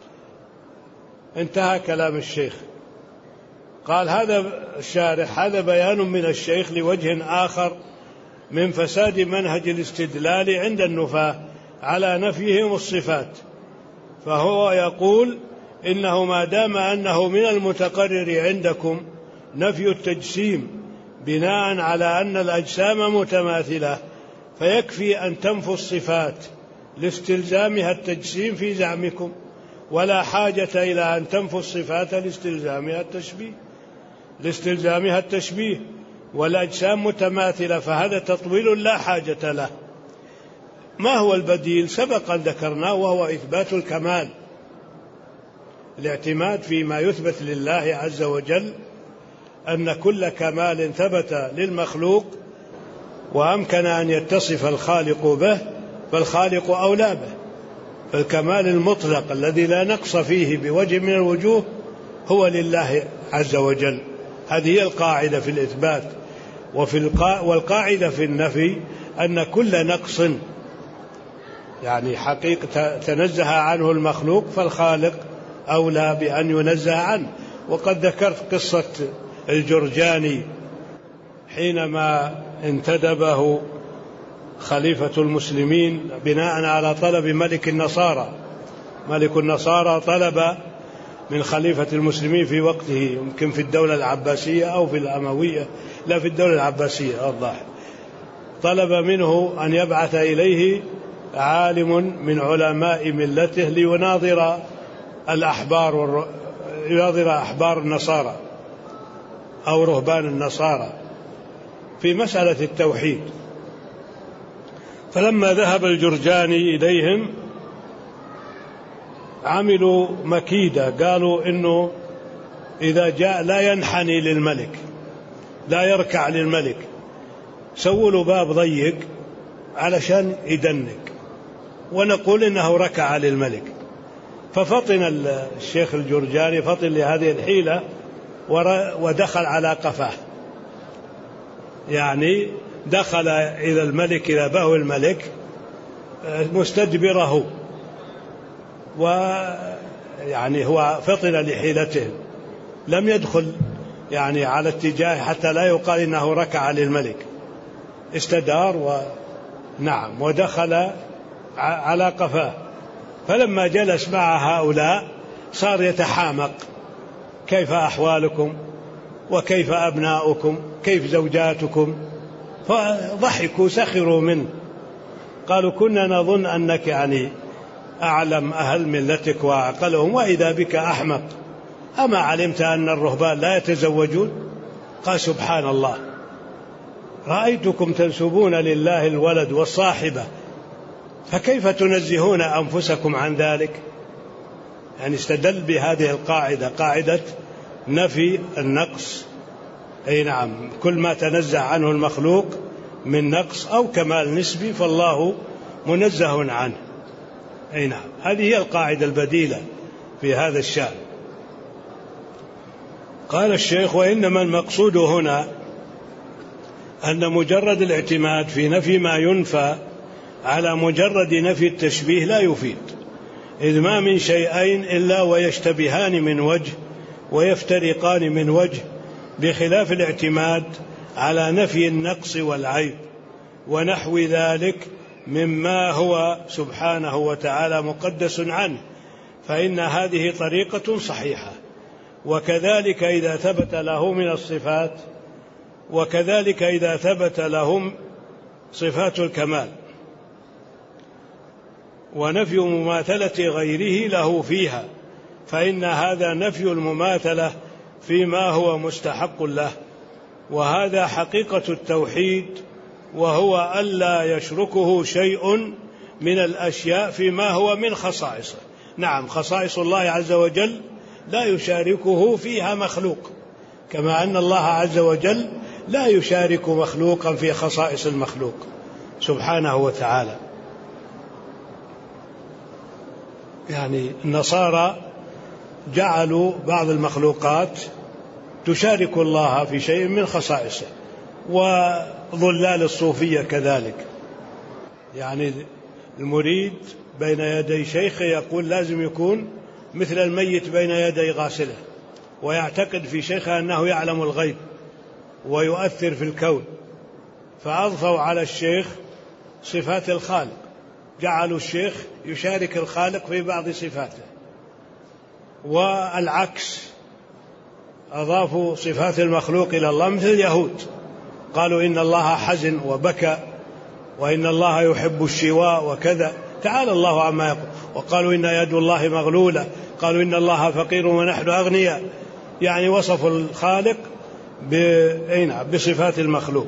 انتهى كلام الشيخ. قال هذا الشارح: هذا بيان من الشيخ لوجه آخر من فساد منهج الاستدلال عند النفاة على نفيهم الصفات، فهو يقول إنه ما دام أنه من المتقرر عندكم نفي التجسيم بناء على أن الأجسام متماثلة، فيكفي أن تنفوا الصفات لاستلزامها التجسيم في زعمكم، ولا حاجة إلى أن تنفوا الصفات لاستلزامها التشبيه، والأجسام متماثلة، فهذا تطويل لا حاجة له. ما هو البديل؟ سبق أن ذكرناه، وهو إثبات الكمال، الاعتماد فيما يثبت لله عز وجل، أن كل كمال ثبت للمخلوق وأمكن أن يتصف الخالق به فالخالق أولى به، فالكمال المطلق الذي لا نقص فيه بوجه من الوجوه هو لله عز وجل. هذه هي القاعدة في الإثبات. والقاعدة في النفي أن كل نقص يعني حقيقة تنزه عنه المخلوق فالخالق أولى بأن ينزه عنه. وقد ذكرت قصة الجرجاني حينما انتدبه خليفة المسلمين بناء على طلب ملك النصارى. ملك النصارى طلب من خليفة المسلمين في وقته، يمكن في الدولة العباسية أو في الأموية، لا في الدولة العباسية الظاهر، طلب منه أن يبعث إليه عالم من علماء ملته ليناظر أحبار النصارى أو رهبان النصارى في مسألة التوحيد. فلما ذهب الجرجاني إليهم عملوا مكيدة، قالوا إنه إذا جاء لا ينحني للملك، لا يركع للملك، سووا له باب ضيق علشان يدنك ونقول إنه ركع للملك. ففطن الشيخ الجرجاني فطن لهذه الحيلة ودخل على قفاه، يعني دخل إلى الملك، إلى بهو الملك مستدبره، ويعني هو فطن لحيلته، لم يدخل يعني على اتجاه حتى لا يقال إنه ركع للملك، استدار ودخل على قفاه. فلما جلس مع هؤلاء صار يتحامق: كيف أحوالكم؟ وكيف أبناؤكم؟ كيف زوجاتكم؟ فضحكوا سخروا منه، قالوا: كنا نظن أنك يعني أعلم أهل ملتك وأعقلهم، وإذا بك أحمق، أما علمت أن الرهبان لا يتزوجون؟ قال: سبحان الله، رأيتكم تنسبون لله الولد والصاحبة، فكيف تنزهون أنفسكم عن ذلك؟ يعني استدل بهذه القاعدة، قاعدة نفي النقص. أي نعم، كل ما تنزه عنه المخلوق من نقص أو كمال نسبي فالله منزه عنه. أي نعم، هذه هي القاعدة البديلة في هذا الشأن. قال الشيخ: وإنما المقصود هنا أن مجرد الاعتماد في نفي ما ينفى على مجرد نفي التشبيه لا يفيد، إذ ما من شيئين إلا ويشتبهان من وجه ويفترقان من وجه، بخلاف الاعتماد على نفي النقص والعيب ونحو ذلك مما هو سبحانه وتعالى مقدس عنه، فإن هذه طريقة صحيحة. وكذلك إذا ثبت له من الصفات، وكذلك إذا ثبت لهم صفات الكمال، ونفي مماثلة غيره له فيها، فإن هذا نفي المماثلة فيما هو مستحق له، وهذا حقيقة التوحيد، وهو ألا يشركه شيء من الأشياء فيما هو من خصائصه. نعم، خصائص الله عز وجل لا يشاركه فيها مخلوق، كما أن الله عز وجل لا يشارك مخلوقا في خصائص المخلوق سبحانه وتعالى. يعني النصارى جعلوا بعض المخلوقات تشارك الله في شيء من خصائصه، وظلال الصوفية كذلك. يعني المريد بين يدي شيخه يقول لازم يكون مثل الميت بين يدي غاسله، ويعتقد في شيخه أنه يعلم الغيب ويؤثر في الكون، فأضفوا على الشيخ صفات الخالق، جعلوا الشيخ يشارك الخالق في بعض صفاته. والعكس، أضافوا صفات المخلوق إلى الله، مثل اليهود قالوا إن الله حزن وبكى، وإن الله يحب الشواء وكذا، تعالى الله عما يقول. وقالوا إن يد الله مغلولة، قالوا إن الله فقير ونحن أغنياء. يعني وصفوا الخالق بصفات المخلوق.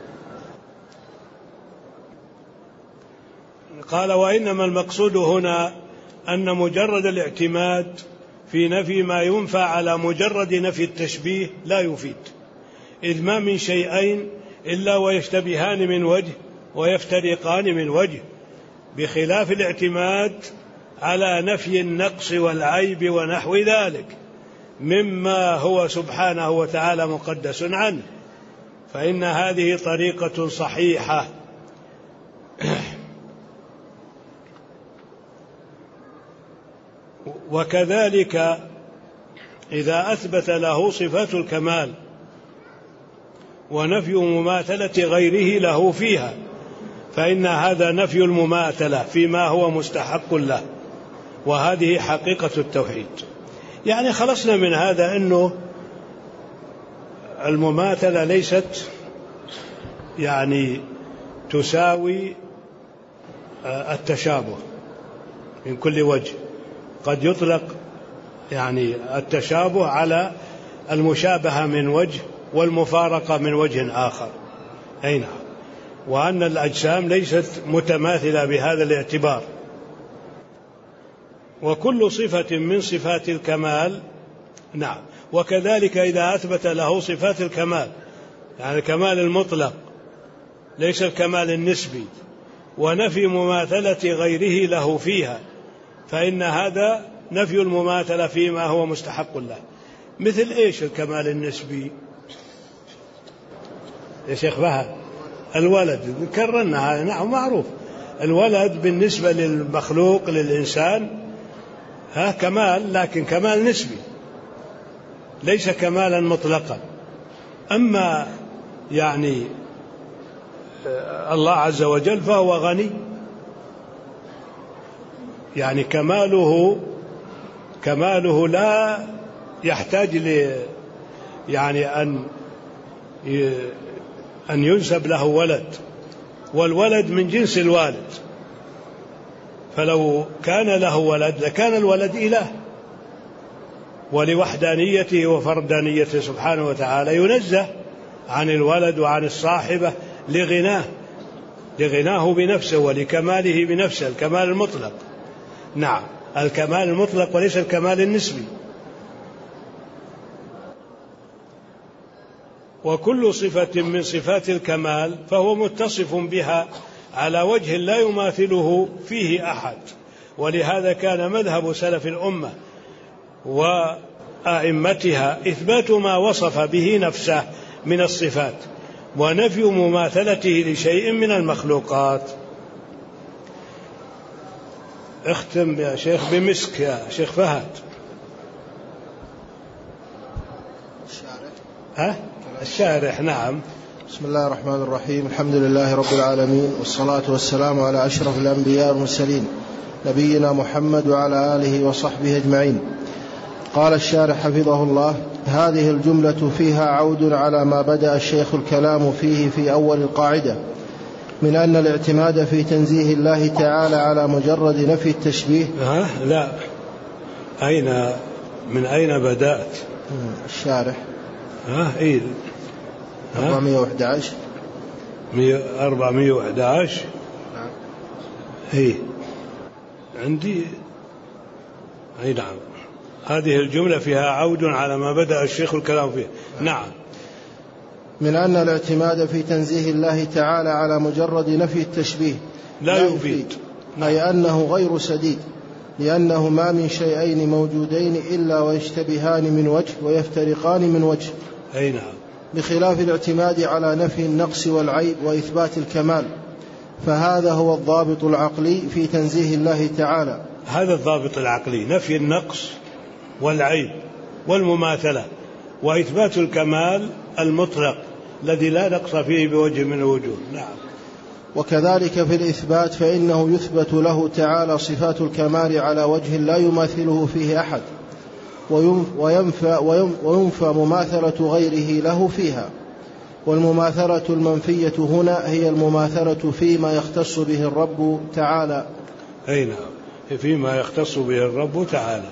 قال وإنما المقصود هنا أن مجرد الاعتماد في نفي ما ينفى على مجرد نفي التشبيه لا يفيد، إذ ما من شيئين إلا ويشتبهان من وجه ويفترقان من وجه، بخلاف الاعتماد على نفي النقص والعيب ونحو ذلك مما هو سبحانه وتعالى مقدس عنه، فإن هذه طريقة صحيحة. وكذلك إذا أثبت له صفات الكمال ونفي مماثلة غيره له فيها، فإن هذا نفي المماثلة فيما هو مستحق له، وهذه حقيقة التوحيد. يعني خلصنا من هذا أنه المماثلة ليست يعني تساوي التشابه من كل وجه، قد يطلق يعني التشابه على المشابهة من وجه والمفارقة من وجه آخر، أي نعم، وأن الأجسام ليست متماثلة بهذا الاعتبار. وكل صفة من صفات الكمال، نعم، وكذلك إذا أثبت له صفات الكمال، يعني الكمال المطلق ليس الكمال النسبي، ونفي مماثلة غيره له فيها، فإن هذا نفي المماثلة فيما هو مستحق له. مثل إيش الكمال النسبي يا شيخ فهد؟ الولد، كررنا هذا، نعم معروف، الولد بالنسبة للمخلوق للإنسان كمال، لكن كمال نسبي ليس كمالا مطلقا. أما يعني الله عز وجل فهو غني، يعني كماله لا يحتاج يعني أن ينسب له ولد، والولد من جنس الوالد، فلو كان له ولد لكان الولد إله، ولوحدانيته وفردانيته سبحانه وتعالى ينزه عن الولد وعن الصاحبة لغناه بنفسه ولكماله بنفسه، الكمال المطلق. نعم، الكمال المطلق وليس الكمال النسبي. وكل صفة من صفات الكمال فهو متصف بها على وجه لا يماثله فيه أحد، ولهذا كان مذهب سلف الأمة وأئمتها إثبات ما وصف به نفسه من الصفات، ونفي مماثلته لشيء من المخلوقات. اختم يا شيخ بمسك يا شيخ فهد. الشارح. نعم. بسم الله الرحمن الرحيم، الحمد لله رب العالمين، والصلاة والسلام على أشرف الأنبياء والمرسلين نبينا محمد وعلى آله وصحبه أجمعين. قال الشارح حفظه الله: هذه الجملة فيها عود على ما بدأ الشيخ الكلام فيه في أول القاعدة، من أن الاعتماد في تنزيه الله تعالى على مجرد نفي التشبيه. لا، من أين بدأت؟ الشارح 411 نعم. عندي نعم، هذه الجملة فيها عود على ما بدأ الشيخ الكلام فيه. نعم. من أن الاعتماد في تنزيه الله تعالى على مجرد نفي التشبيه لا يفيد، أي أنه غير سديد، لأنه ما من شيئين موجودين إلا ويشتبهان من وجه ويفترقان من وجه. أي نعم. بخلاف الاعتماد على نفي النقص والعيب وإثبات الكمال، فهذا هو الضابط العقلي في تنزيه الله تعالى. هذا الضابط العقلي، نفي النقص والعيب والمماثلة، وإثبات الكمال المطلق الذي لا نقص فيه بوجه من الوجوه. نعم. وكذلك في الإثبات فإنه يثبت له تعالى صفات الكمال على وجه لا يماثله فيه أحد، وينفى مماثلة غيره له فيها. والمماثلة المنفية هنا هي المماثلة فيما يختص به الرب تعالى. أي نعم، فيما يختص به الرب تعالى.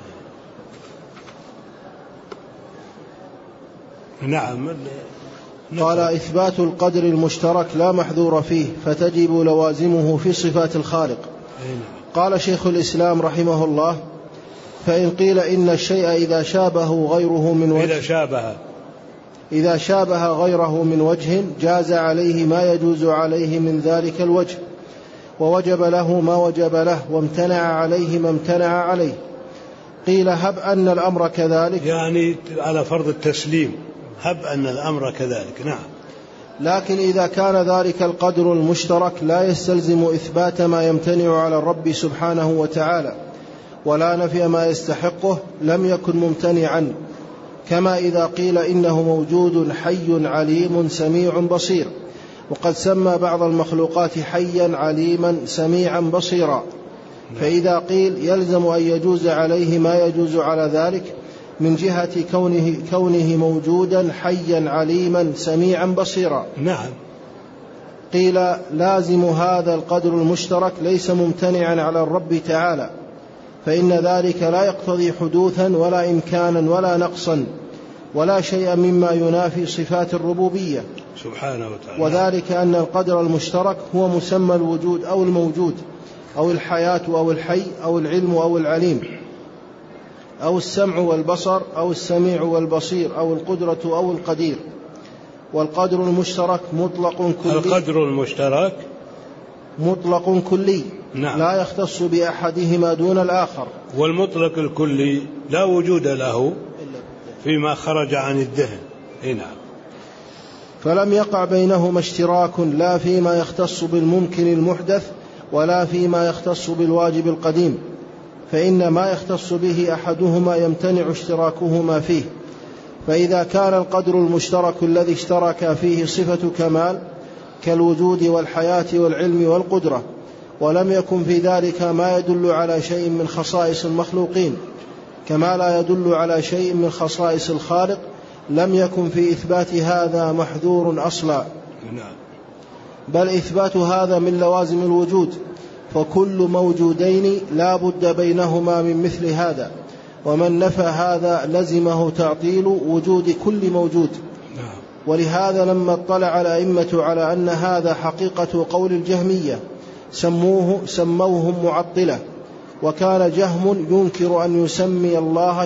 نعم. قال: إثبات القدر المشترك لا محذور فيه، فتجب لوازمه في صفات الخالق. قال شيخ الإسلام رحمه الله: فإن قيل إن الشيء إذا شابه غيره من وجه، إذا شابه غيره من وجه جاز عليه ما يجوز عليه من ذلك الوجه، ووجب له ما وجب له، وامتنع عليه ما امتنع عليه. قيل: هب أن الأمر كذلك، يعني على فرض التسليم، هب أن الأمر كذلك. نعم. لكن إذا كان ذلك القدر المشترك لا يستلزم إثبات ما يمتنع على الرب سبحانه وتعالى ولا نفي ما يستحقه، لم يكن ممتنعا، كما إذا قيل إنه موجود حي عليم سميع بصير، وقد سمى بعض المخلوقات حيا عليما سميعا بصيرا. فإذا قيل يلزم أن يجوز عليه ما يجوز على ذلك من جهة كونه موجودا حيا عليما سميعا بصيرا. نعم. قيل لازم هذا القدر المشترك ليس ممتنعا على الرب تعالى، فإن ذلك لا يقتضي حدوثا ولا إمكانا ولا نقصا ولا شيء مما ينافي صفات الربوبية سبحانه وتعالى. وذلك أن القدر المشترك هو مسمى الوجود أو الموجود أو الحياة أو الحي أو العلم أو العليم أو السمع والبصر أو السميع والبصير أو القدرة أو القدير. والقدر المشترك مطلق كلي، القدر المشترك مطلق كلي. نعم. لا يختص بأحدهما دون الآخر. والمطلق الكلي لا وجود له فيما خرج عن الذهن. نعم. فلم يقع بينهما اشتراك لا فيما يختص بالممكن المحدث ولا فيما يختص بالواجب القديم، فإن ما يختص به أحدهما يمتنع اشتراكهما فيه. فإذا كان القدر المشترك الذي اشترك فيه صفة كمال كالوجود والحياة والعلم والقدرة، ولم يكن في ذلك ما يدل على شيء من خصائص المخلوقين كما لا يدل على شيء من خصائص الخالق، لم يكن في إثبات هذا محذور أصلا، بل إثبات هذا من لوازم الوجود، فكل موجودين لا بد بينهما من مثل هذا، ومن نفى هذا لزمه تعطيل وجود كل موجود. ولهذا لما اطلع الأئمة على أن هذا حقيقة قول الجهمية سموهم معطلة، وكان جهم ينكر أن يسمى الله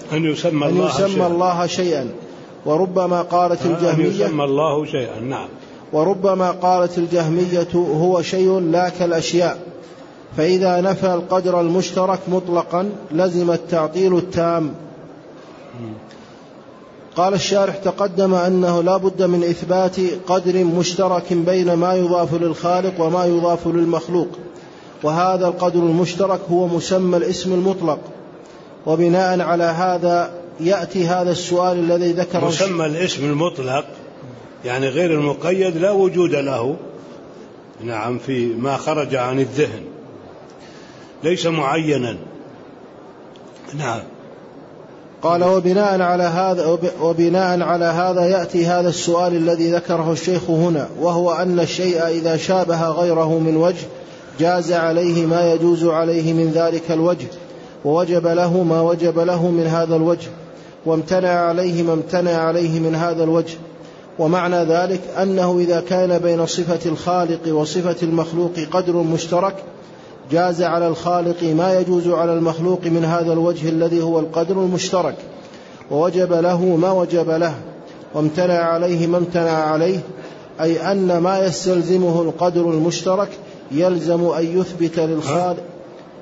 شيئا وربما قالت الجهمية الله شيئا. نعم. وربما قالت الجهمية هو شيء لا كالأشياء. فإذا نفى القدر المشترك مطلقا لزم التعطيل التام. قال الشارح: تقدم أنه لا بد من إثبات قدر مشترك بين ما يضاف للخالق وما يضاف للمخلوق، وهذا القدر المشترك هو مسمى الاسم المطلق. وبناء على هذا يأتي هذا السؤال الذي ذكره. مسمى الاسم المطلق يعني غير المقيد لا وجود له. نعم. في ما خرج عن الذهن ليس معينا. نعم. قال: وبناء على هذا يأتي هذا السؤال الذي ذكره الشيخ هنا، وهو أن الشيء إذا شابه غيره من وجه جاز عليه ما يجوز عليه من ذلك الوجه، ووجب له ما وجب له من هذا الوجه، وامتنع عليه ما امتنع عليه من هذا الوجه. ومعنى ذلك أنه إذا كان بين صفة الخالق وصفة المخلوق قدر مشترك جاز على الخالق ما يجوز على المخلوق من هذا الوجه الذي هو القدر المشترك، ووجب له ما وجب له، وامتنع عليه ما امتنع عليه، أي أن ما يستلزمه القدر المشترك يلزم أن يثبت للخالق.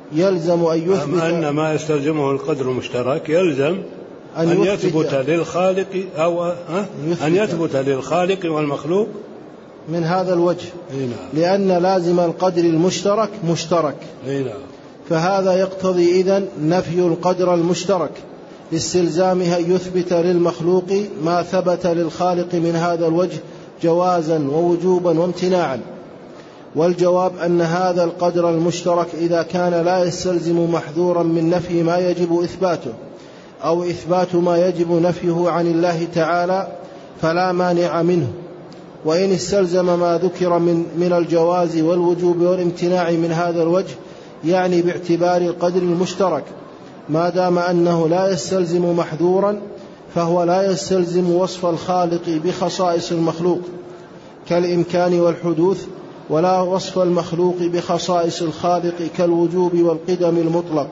يلزم أن يثبت أن ما يستلزمه القدر المشترك يلزم أن يثبت للخالق أو أن يثبت للخالق والمخلوق من هذا الوجه، لأن لازم القدر المشترك مشترك، فهذا يقتضي إذن نفي القدر المشترك لاستلزامها أن يثبت للمخلوق ما ثبت للخالق من هذا الوجه جوازا ووجوبا وامتناعا. والجواب أن هذا القدر المشترك إذا كان لا يستلزم محذورا من نفي ما يجب إثباته أو إثبات ما يجب نفيه عن الله تعالى فلا مانع منه، وإن استلزم ما ذكر من الجواز والوجوب والامتناع من هذا الوجه يعني باعتبار القدر المشترك ما دام أنه لا يستلزم محذورا فهو لا يستلزم وصف الخالق بخصائص المخلوق كالإمكان والحدوث، ولا وصف المخلوق بخصائص الخالق كالوجوب والقدم المطلق.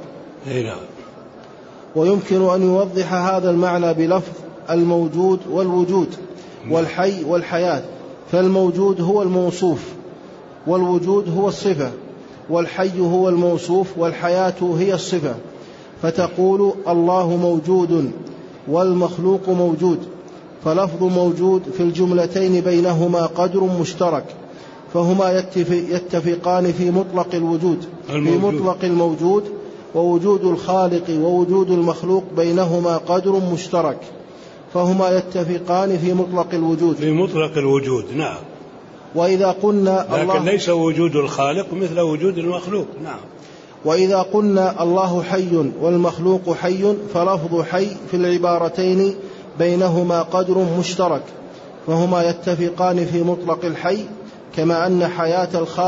ويمكن أن يوضح هذا المعنى بلفظ الموجود والوجود والحي والحياة، فالموجود هو الموصوف والوجود هو الصفة، والحي هو الموصوف والحياة هي الصفة، فتقول الله موجود والمخلوق موجود، فلفظ موجود في الجملتين بينهما قدر مشترك، فهما يتفقان في مطلق الوجود في مطلق الموجود، ووجود الخالق ووجود المخلوق بينهما قدر مشترك، فهما يتفقان في مطلق الوجود في مطلق الوجود. نعم. وإذا قلنا لكن ليس وجود الخالق مثل وجود المخلوق. نعم. وإذا قلنا الله حي والمخلوق حي فلفظ حي في العبارتين بينهما قدر مشترك، فهما يتفقان في مطلق الحي كما أن حياة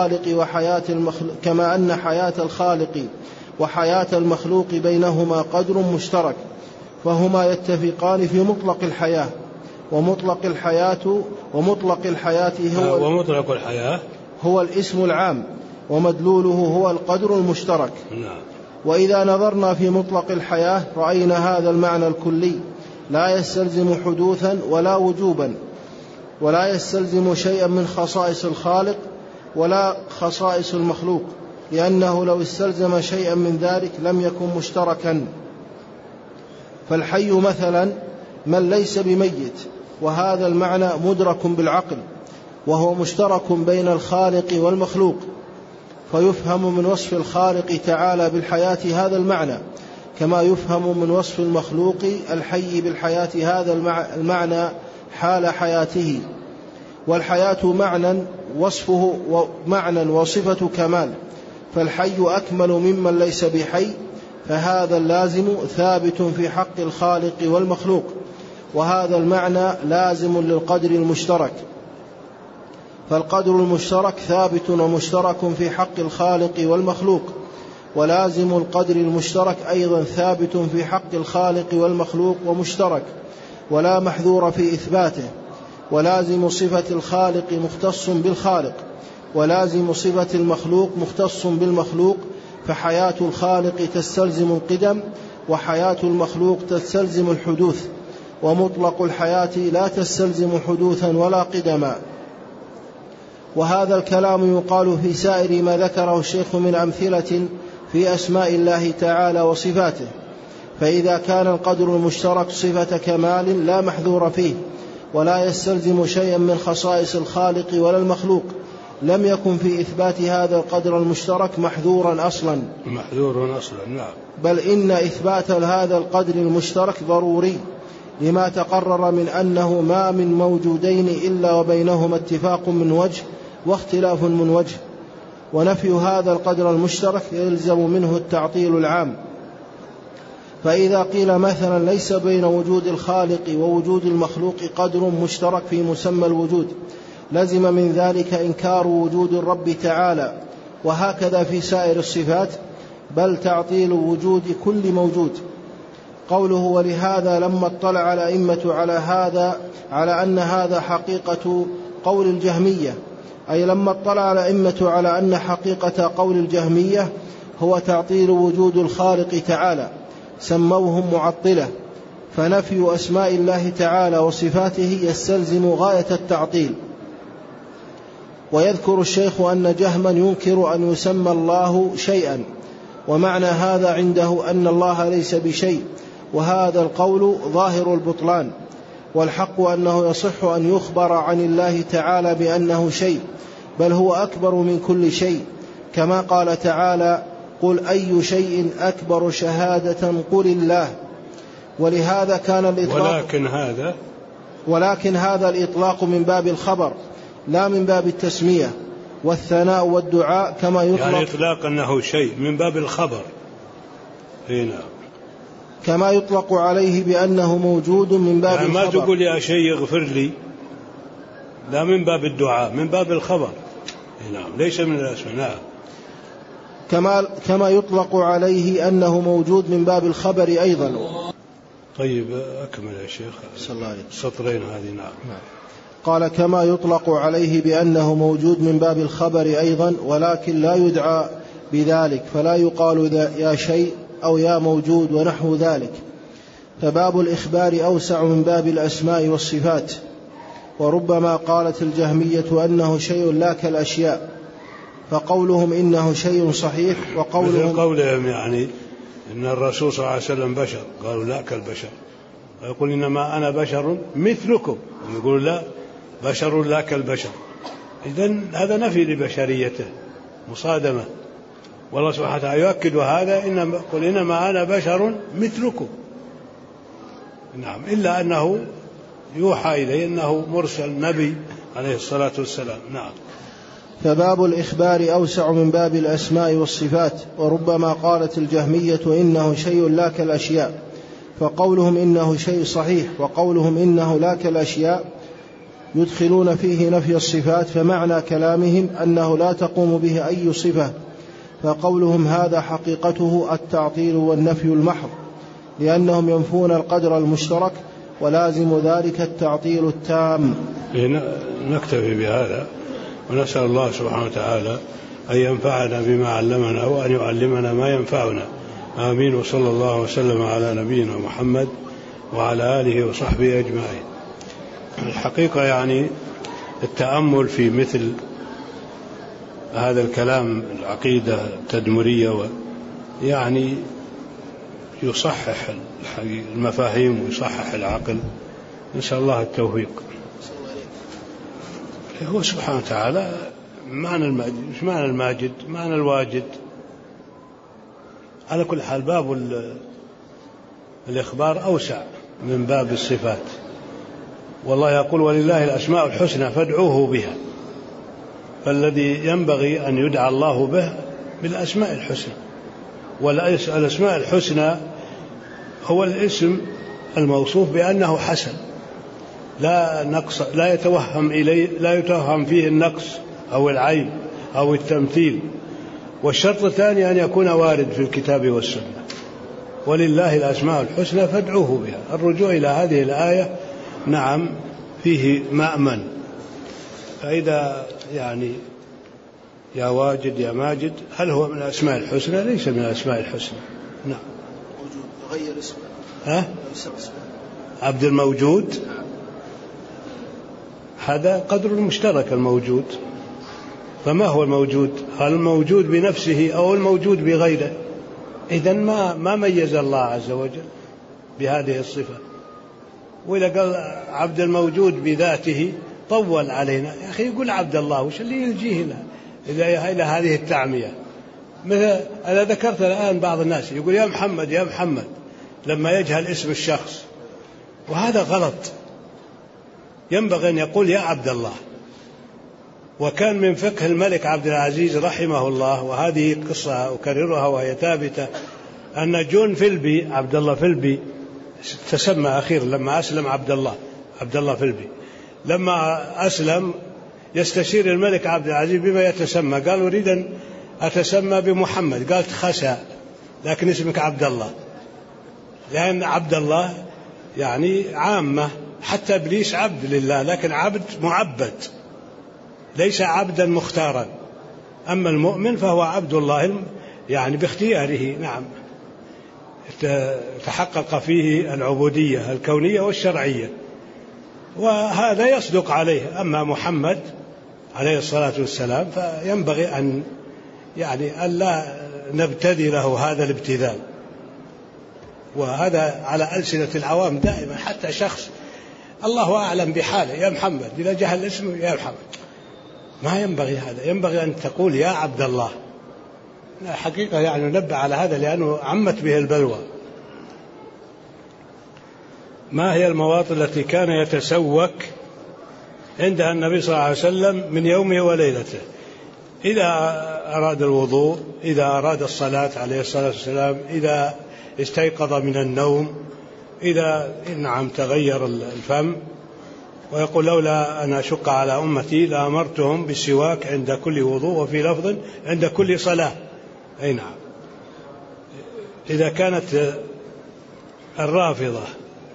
الخالق وحياة المخلوق بينهما قدر مشترك، فهما يتفقان في مطلق الحياة، ومطلق الحياة هو الاسم العام، ومدلوله هو القدر المشترك. وإذا نظرنا في مطلق الحياة رأينا هذا المعنى الكلي لا يستلزم حدوثا ولا وجوبا، ولا يستلزم شيئا من خصائص الخالق ولا خصائص المخلوق، لأنه لو استلزم شيئا من ذلك لم يكن مشتركا. فالحي مثلا من ليس بميت، وهذا المعنى مدرك بالعقل، وهو مشترك بين الخالق والمخلوق، فيفهم من وصف الخالق تعالى بالحياة هذا المعنى، كما يفهم من وصف المخلوق الحي بالحياة هذا المعنى حال حياته. والحياة معنى وصفة كمال، فالحي أكمل ممن ليس بحي، فهذا اللازم ثابت في حق الخالق والمخلوق، وهذا المعنى لازم للقدر المشترك، فالقدر المشترك ثابت ومشترك في حق الخالق والمخلوق، ولازم القدر المشترك أيضا ثابت في حق الخالق والمخلوق ومشترك ولا محذور في إثباته. ولازم صفة الخالق مختص بالخالق، ولازم صفة المخلوق مختص بالمخلوق، فحياة الخالق تستلزم القدم، وحياة المخلوق تستلزم الحدوث، ومطلق الحياة لا تستلزم حدوثا ولا قدما. وهذا الكلام يقال في سائر ما ذكره الشيخ من أمثلة في أسماء الله تعالى وصفاته. فإذا كان القدر المشترك صفة كمال لا محذور فيه ولا يستلزم شيئا من خصائص الخالق ولا المخلوق، لم يكن في إثبات هذا القدر المشترك محذورا أصلا. نعم. بل إن إثبات هذا القدر المشترك ضروري، لما تقرر من أنه ما من موجودين إلا وبينهما اتفاق من وجه واختلاف من وجه، ونفي هذا القدر المشترك يلزم منه التعطيل العام. فإذا قيل مثلا ليس بين وجود الخالق ووجود المخلوق قدر مشترك في مسمى الوجود، لزم من ذلك إنكار وجود الرب تعالى، وهكذا في سائر الصفات، بل تعطيل وجود كل موجود. قوله ولهذا لما اطلع الأئمة على أن هذا حقيقة قول الجهمية، أي لما اطلع الأئمة على أن حقيقة قول الجهمية هو تعطيل وجود الخالق تعالى، سموهم معطلة، فنفي أسماء الله تعالى وصفاته يستلزم غاية التعطيل. ويذكر الشيخ أن جهما ينكر أن يسمى الله شيئا، ومعنى هذا عنده أن الله ليس بشيء، وهذا القول ظاهر البطلان. والحق أنه يصح أن يخبر عن الله تعالى بأنه شيء، بل هو أكبر من كل شيء، كما قال تعالى: قل أي شيء أكبر شهادة قل الله. ولهذا كان الإطلاق ولكن هذا الإطلاق من باب الخبر لا من باب التسمية والثناء والدعاء، كما يطلق يعني إطلاق أنه شيء من باب الخبر هنا، كما يطلق عليه بأنه موجود من باب يعني الخبر. ما تقول يا شيء اغفر لي، لا، من باب الدعاء، من باب الخبر. نعم، ليس من الأسماء. نعم. كما يطلق عليه أنه موجود من باب الخبر أيضا. طيب أكمل يا شيخ. صلى الله عليه وسلم. سطرين هذه. نعم. قال: كما يطلق عليه بأنه موجود من باب الخبر أيضا، ولكن لا يدعى بذلك، فلا يقال يا شيء أو يا موجود ونحو ذلك. فباب الإخبار أوسع من باب الأسماء والصفات. وربما قالت الجهمية أنه شيء لا كالأشياء، فقولهم إنه شيء صحيح، مثل قولهم يعني إن الرسول صلى الله عليه وسلم بشر، قالوا لا كالبشر، ويقول إنما أنا بشر مثلكم، يقول لا، بشر لا كالبشر. إذن هذا نفي لبشريته، مصادمة. والله سبحانه وتعالى يؤكد هذا: قل إنما أنا بشر مثلكم. نعم، إلا أنه يوحى إليه أنه مرسل نبي عليه الصلاة والسلام. نعم. فباب الإخبار أوسع من باب الأسماء والصفات. وربما قالت الجهمية إنه شيء لا كالأشياء، فقولهم إنه شيء صحيح وقولهم إنه لا كالأشياء يدخلون فيه نفي الصفات، فمعنى كلامهم أنه لا تقوم به أي صفة، فقولهم هذا حقيقته التعطيل والنفي المحض، لأنهم ينفون القدر المشترك، ولازم ذلك التعطيل التام. نكتفي بهذا، ونسأل الله سبحانه وتعالى أن ينفعنا بما علمنا وأن يعلمنا ما ينفعنا. آمين. وصلى الله وسلم على نبينا محمد وعلى آله وصحبه أجمعين. الحقيقة يعني التأمل في مثل هذا الكلام، العقيدة التدمرية، يعني يصحح المفاهيم ويصحح العقل. نسأل الله التوفيق. هو سبحانه وتعالى معنى الماجد، مش معنى الماجد، معنى الواجد. على كل حال باب الإخبار أوسع من باب الصفات. والله يقول: ولله الأسماء الحسنى فادعوه بها. فالذي ينبغي أن يدعى الله به بالأسماء الحسنى. والأسماء الحسنى هو الاسم الموصوف بأنه حسن، لا نقص، لا يتوهم فيه النقص أو العيب أو التمثيل. والشرط الثاني أن يكون وارد في الكتاب والسنة. ولله الأسماء الحسنى فادعوه بها. الرجوع إلى هذه الآية نعم فيه مأمن. فإذا يعني يا واجد يا ماجد، هل هو من الأسماء الحسنى؟ ليس من الأسماء الحسنى. نعم. غير اسمه. عبد الموجود، هذا قدر المشترك الموجود. فما هو الموجود؟ هل الموجود بنفسه أو الموجود بغيره؟ إذن ما ميز الله عز وجل بهذه الصفة. وإذا قال عبد الموجود بذاته طول علينا. يا أخي يقول عبد الله، وش اللي يلجيه إلى هذه التعمية؟ مثل أنا ذكرت الآن بعض الناس يقول يا محمد يا محمد لما يجهل اسم الشخص، وهذا غلط. ينبغي أن يقول يا عبد الله. وكان من فقه الملك عبد العزيز رحمه الله، وهذه قصة أكررها وهي ثابتة، أن جون فيلبي، عبد الله فيلبي تسمى أخيرا لما أسلم عبد الله فيلبي، لما أسلم يستشير الملك عبد العزيز بما يتسمى. قال أريد أن أتسمى بمحمد. قالت خسى، لكن اسمك عبد الله، لأن عبد الله يعني عامة، حتى إبليس عبد لله، لكن عبد معبد، ليس عبدا مختارا. أما المؤمن فهو عبد الله يعني باختياره. نعم، تحقق فيه العبودية الكونية والشرعية، وهذا يصدق عليه. أما محمد عليه الصلاة والسلام فينبغي أن يعني ألا نبتذله هذا الابتذال. وهذا على ألسنة العوام دائما، حتى شخص الله أعلم بحاله، يا محمد، إذا جهل اسمه يا محمد، ما ينبغي هذا، ينبغي أن تقول يا عبد الله. حقيقة يعني ننبه على هذا لأنه عمت به البلوى. ما هي المواطن التي كان يتسوك عندها النبي صلى الله عليه وسلم من يومه وليلته؟ إذا أراد الوضوء، إذا أراد الصلاة عليه الصلاة والسلام، إذا استيقظ من النوم، إذا تغير الفم، ويقول لولا أن أشق على أمتي لأمرتهم بالسواك عند كل وضوء، وفي لفظ عند كل صلاة. أي نعم. إذا كانت الرافضة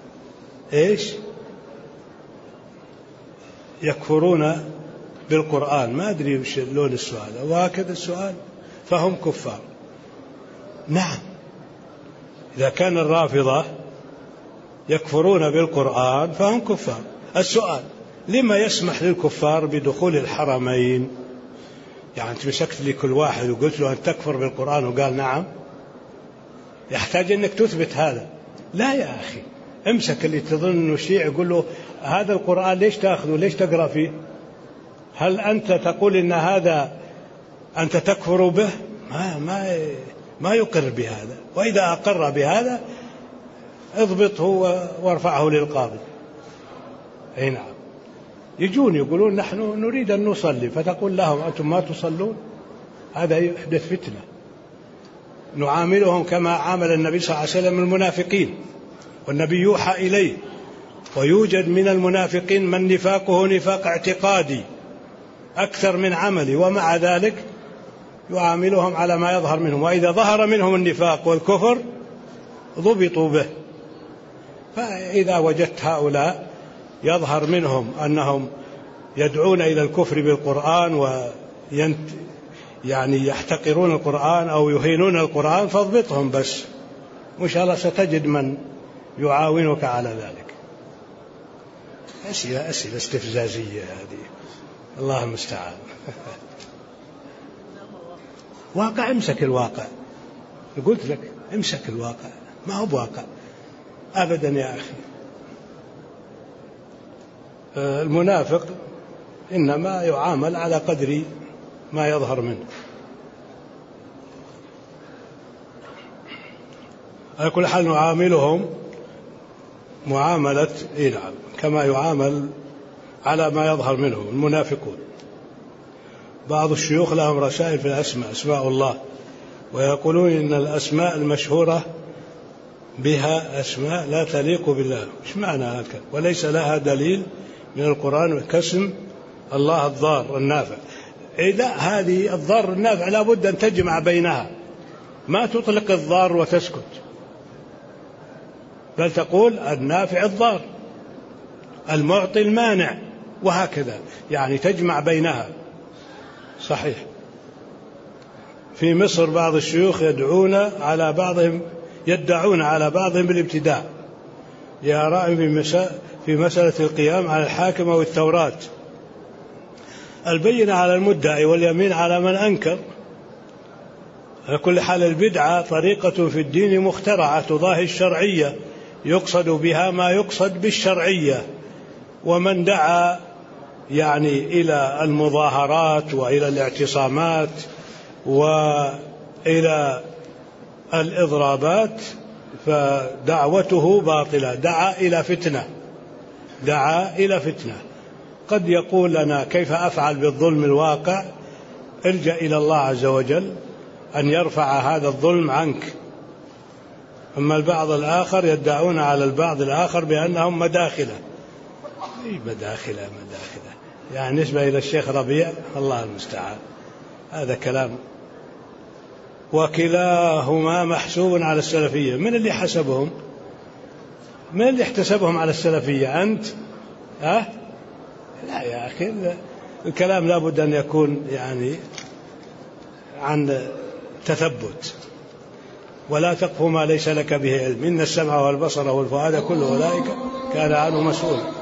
يكفرون بالقرآن، ما أدري وش لون السؤال، وهكذا السؤال، فهم كفار. نعم، إذا كان الرافضة يكفرون بالقرآن فهم كفار. السؤال: لما يسمح للكفار بدخول الحرمين؟ يعني أنت مسكت لي كل واحد وقلت له أن تكفر بالقرآن وقال نعم، يحتاج أنك تثبت هذا. لا يا أخي، امسك اللي تظن أنه شيعي، يقول له هذا القرآن ليش تأخذه، ليش تقرأ فيه؟ هل أنت تقول إن هذا أنت تكفر به؟ ما يقر بهذا. وإذا أقر بهذا اضبطه وارفعه للقاضي. أي نعم. يجون يقولون نحن نريد أن نصلي، فتقول لهم أنتم ما تصلون؟ هذا يحدث فتنة. نعاملهم كما عامل النبي صلى الله عليه وسلم المنافقين، والنبي يوحى إليه، ويوجد من المنافقين من نفاقه نفاق اعتقادي أكثر من عملي، ومع ذلك يعاملهم على ما يظهر منهم، وإذا ظهر منهم النفاق والكفر ضبطوا به. فإذا وجدت هؤلاء يظهر منهم أنهم يدعون إلى الكفر بالقرآن يعني يحتقرون القرآن أو يهينون القرآن، فاضبطهم بس، وإن شاء الله ستجد من يعاونك على ذلك. أسئلة استفزازية هذه، الله المستعان. واقع، امسك الواقع. قلت لك امسك الواقع، ما هو بواقع أبدا يا أخي. المنافق إنما يعامل على قدر ما يظهر منه. على كل حال نعاملهم معاملة كما يعامل على ما يظهر منه المنافقون. بعض الشيوخ لهم رسائل في الأسماء، أسماء الله، ويقولون إن الأسماء المشهورة بها أسماء لا تليق بالله. إيش معنى هكذا؟ وليس لها دليل من القرآن كاسم الله الضار النافع. إذا هذه الضار النافع لا بد أن تجمع بينها، ما تطلق الضار وتسكت، بل تقول النافع الضار، المعطي المانع، وهكذا، يعني تجمع بينها. صحيح. في مصر بعض الشيوخ يدعون على بعضهم بالابتداع، لآراء في مسألة القيام على الحاكم أو التوراة، البينة على المدعي واليمين على من أنكر. على كل حال البدعة طريقة في الدين مخترعة تضاهي الشرعية، يقصد بها ما يقصد بالشرعية. ومن دعا إلى المظاهرات وإلى الاعتصامات وإلى الإضرابات فدعوته باطلة، دعا إلى فتنة. قد يقول لنا كيف أفعل بالظلم الواقع؟ ارجع إلى الله عز وجل أن يرفع هذا الظلم عنك. أما البعض الآخر يدعون على البعض الآخر بأنهم مداخلة. مداخلة يعني نسبة إلى الشيخ ربيع، الله المستعان، هذا كلام. وكلاهما محسوب على السلفية. من اللي حسبهم؟ من اللي احتسبهم على السلفية؟ أنت؟ لا يا أخي، الكلام لا بد أن يكون عن تثبت. ولا تقف ما ليس لك به علم، إن السمع والبصر والفؤاد كل أولئك كان عنه مسؤولا.